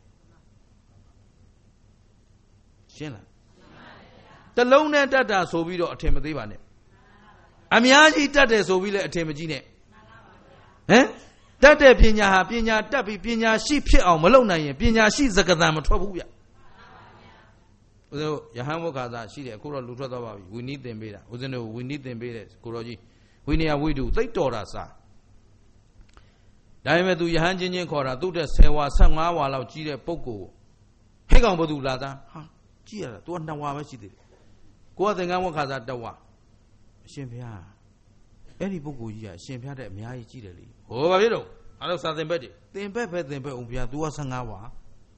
Shena. The lone and data so we don't attempt the one. Amiaji data so we let attempt Gine. Eh? Data Pina, Pina, Tabi, Pina, sheep, Malona, Pina, she's a Kadama trouble. Although Yahamoka, she, Kura Lutra, we need them better. We need them better, Kuroji. We need a we do. They told us. Diamond do Yahanjin Kora, do the Sewa, Sama, while Gila Poco. Hegan Bodu Lada, Gia, don't know what she did. Go the Gamokaza Dawa. Champia. Any Poco, Champia, Mia Gilly. Oh, I don't. I don't start them better. Then Pepper, then Pepper, do a Sangawa.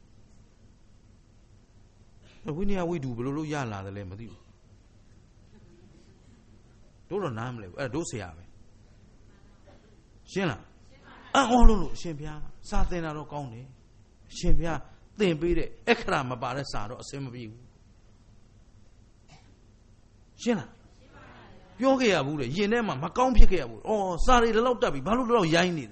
We need a we do, Blue Yala, the Lemon. Don't namely, a dossier. Shena. Ah, oh, Champia, Saturday out of County. Champia, then beat it, Ekram about a side or same of you. Shena. Yoga would, Yenema, Macomb Pica, oh, sorry, the low tabby, Balu Yaini.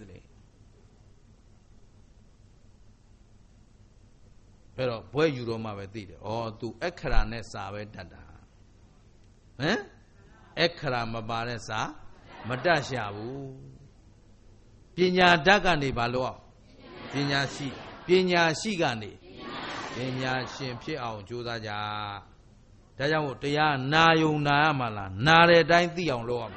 Pero where you don't have a theatre or to Ekra Nessa Dada. Eh? Ekra Mabaresa, Madashabu Pina Dagani Baloa, Pina Shi, Pina Shigani, Pina Shimpi out Judaja. Tajamu Tia Nayu Naamala, Nare Dainti on Loam.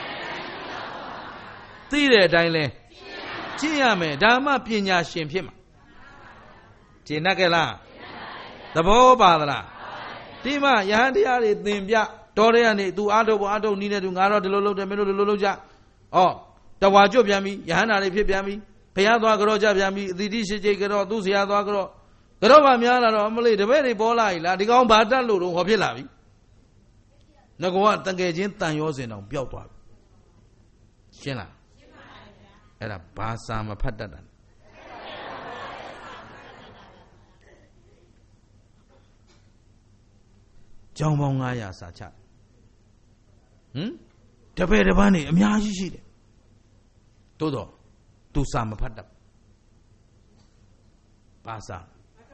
Theatre Daile Chiame, Dama Pina Shimpima. Chinakela, the Bobadra. Tima, Yandia, Nimbia, Toriani, do Ado, Ado, Nina, do Garo, the Lolo, the Mino, the Loloja. Oh, the Wajo Yami, Yana, Piami, Payado Agroja Yami, the Dish Jagro, Duzia Agro, the Rova Miana, normally the very bola, la di Gomba, Lulu, Hopilavi. No go out, Tangajin, Tanyos in on Piopa. Shena. Era Basama Patadan. Jambongaya Sacha. Hm? The very bunny, a Miaji. Todo, do some padap. Pasa.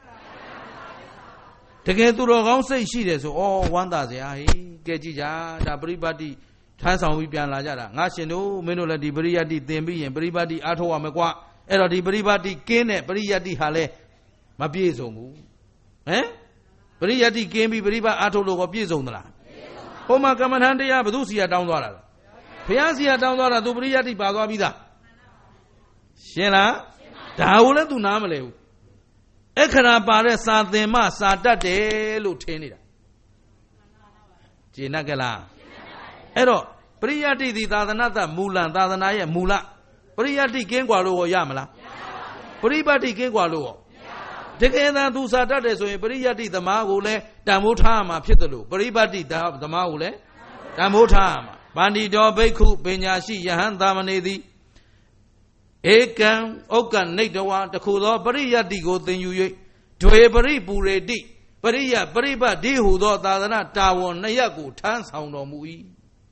The get to the say she is all one does, eh? Getija, everybody, Tansan Wipian Lajara, National, Menola di Briadi, Dembi, and Bribadi, Ato Amaqua, Ero di Bribadi, Kene, Briadi Hale, Mabiezo. Eh? Briati came be Briba Atolo of Pizonla. Homa Kamanhandia, Badusia down water. Piazia down water to Briati Bagabida. Shena, Taula to Namale. Ekana Pare Santema Santa de Lutenida. Chinagala. Ero, ပရိယတ္တိဒီသာသနာတမူလံသာသနာရဲ့မူလပရိယတ္တိကင်းกว่าလို့ရမလားပရိပတ်တိကင်းกว่าလို့တကယ်တမ်းသူစာတတ်တယ်ဆိုရင်ပရိယတ္တိသမားကိုလည်းတန်ဖိုးထားမှာဖြစ်တယ်လို့ပရိပတ်တိသမားကိုလည်းတန်ဖိုးထားမှာဗန္တိတော်ဘိက္ခုပညာရှိယဟန်သာမဏေသည်ဧကံဥက္ကနိတဝါတခုသောပရိယတ္တိကိုသင်ယူ၍ဒွေပရိပူရေတိပရိယပရိပတ်ဒီဟုသောသာသနာတာဝန်နှစ်ရပ်ကိုထမ်းဆောင်တော်မူ၏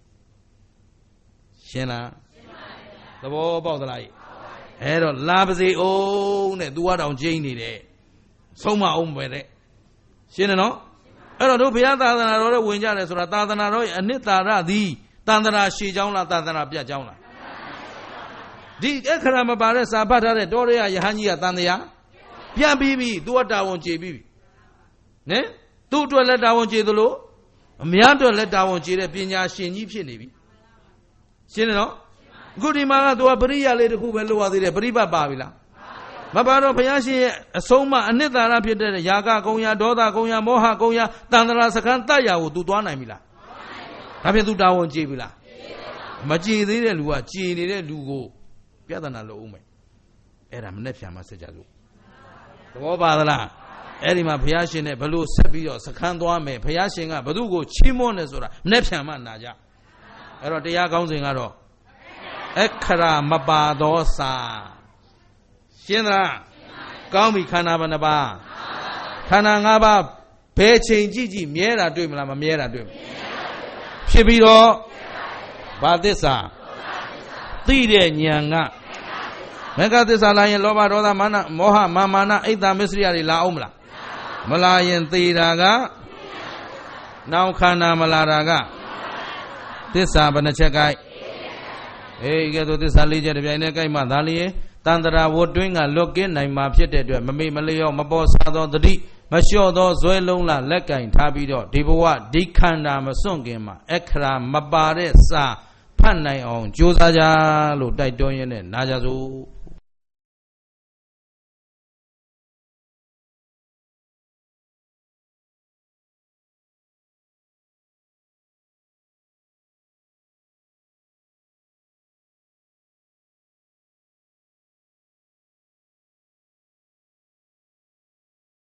ရှင်းလားသဘောပေါက်သလားအဲ့တော့လာပါစေအောင်တဲ့သူကတောင်ကျင်းနေတယ်ဆုံးမအောင်ပဲတဲ့ရှင်းတယ်နော်အဲ့တော့တို့ဘုရားသာသနာတော်ရဲ့ဝင်ကြတယ်ဆိုတာသာသနာတော်ရဲ့အနှစ်သာရသည်တန်တရာရှည်ကြောင်းလားသာသနာပြတ်ကြောင်းလားဒီအခရာမပါတဲ့စာဖတ်ထားတဲ့တောရရယဟန်ကြီးကတန်တရားပြတ်ပြီးပြီသူကတာဝန်ကျေပြီးပြီနဲသူ့အတွက်လက်တာဝန်ကျေသလိုအများအတွက်လက်တာဝန်ကျေတဲ့ပညာရှင်ကြီးဖြစ်နေပြီရှင်းတယ်နော်အခုဒီမှာကသူကပရိယလေးတစ်ခုပဲလိုရသေးတယ်ပရိပတ်ပါပြီလားမပါတော့ဘုရားရှင်ရဲ့အဆုံးအမအနှစ်သာရဖြစ်တဲ့ယာကကုံရဒေါသကုံရမောဟကုံရတန်တရာစခန်းတတ်ရာကို तू သွားနိုင်ပြီလားဒါဖြင့် तू တာဝန်ကျေပြီလားမကျေသေးတဲ့လူကကျေနေတဲ့လူကိုပြဿနာလုပ်ဦးမယ်အဲ့ဒါမနဲ့ဖြံမဆက်ကြလို့သဘောပါသလားအဲ့ဒီမှာဘုရားရှင်နဲ့ဘလို့ဆက်ပြီးတော့စခန်းသွားမယ်ဘုရားရှင်ကဘသူကိုချီးမွမ်းတယ်ဆိုတာမနဲ့ဖြံမနာကြအဲ့တော့တရားကောင်းစဉ်ကတော့အခရာမပါသောစာရှင်းသလားကောင်းပြီခန္ဓာဘယ်နှပါးခန္ဓာ၅ပါးဘယ်ချိန်ကြည့်ကြည့်မြဲတာတွေ့မလားမမြဲတာတွေ့မလားဖြစ်ပြီးတော့ဘာသစ္စာသိတဲ့ဉာဏ်ကမေဃသစ္စာလာရင်လောဘဒေါသမာနမောဟမာမာနအိတ်တမစ္စရိယတွေလာအောင်မလားမလာရင်သိတာကနောက်ခန္ဓာမလာတာကသစ္စာဘယ်နှချက်ကိုက်အေးကဲဆိုသစ္စာလေးချက်တစ်ပြိုင်တည်းကိုက်မှသာလျင်တန္တရာဝတ်တွင်းကလွတ်ကင်းနိုင်မှာဖြစ်တဲ့အတွက်မမေ့မလျော့မပေါ်စားသောတတိမလျှော့သောဇွဲလုံးလာလက်ကင်ထားပြီးတော့ဒီဘဝဒီခန္ဓာမစွန့်ခင်မှာအခရာမပါတဲ့စာဖတ်နိုင်အောင်ကြိုးစားကြလို့တိုက်တွန်းရင်းနဲ့နာကြစို့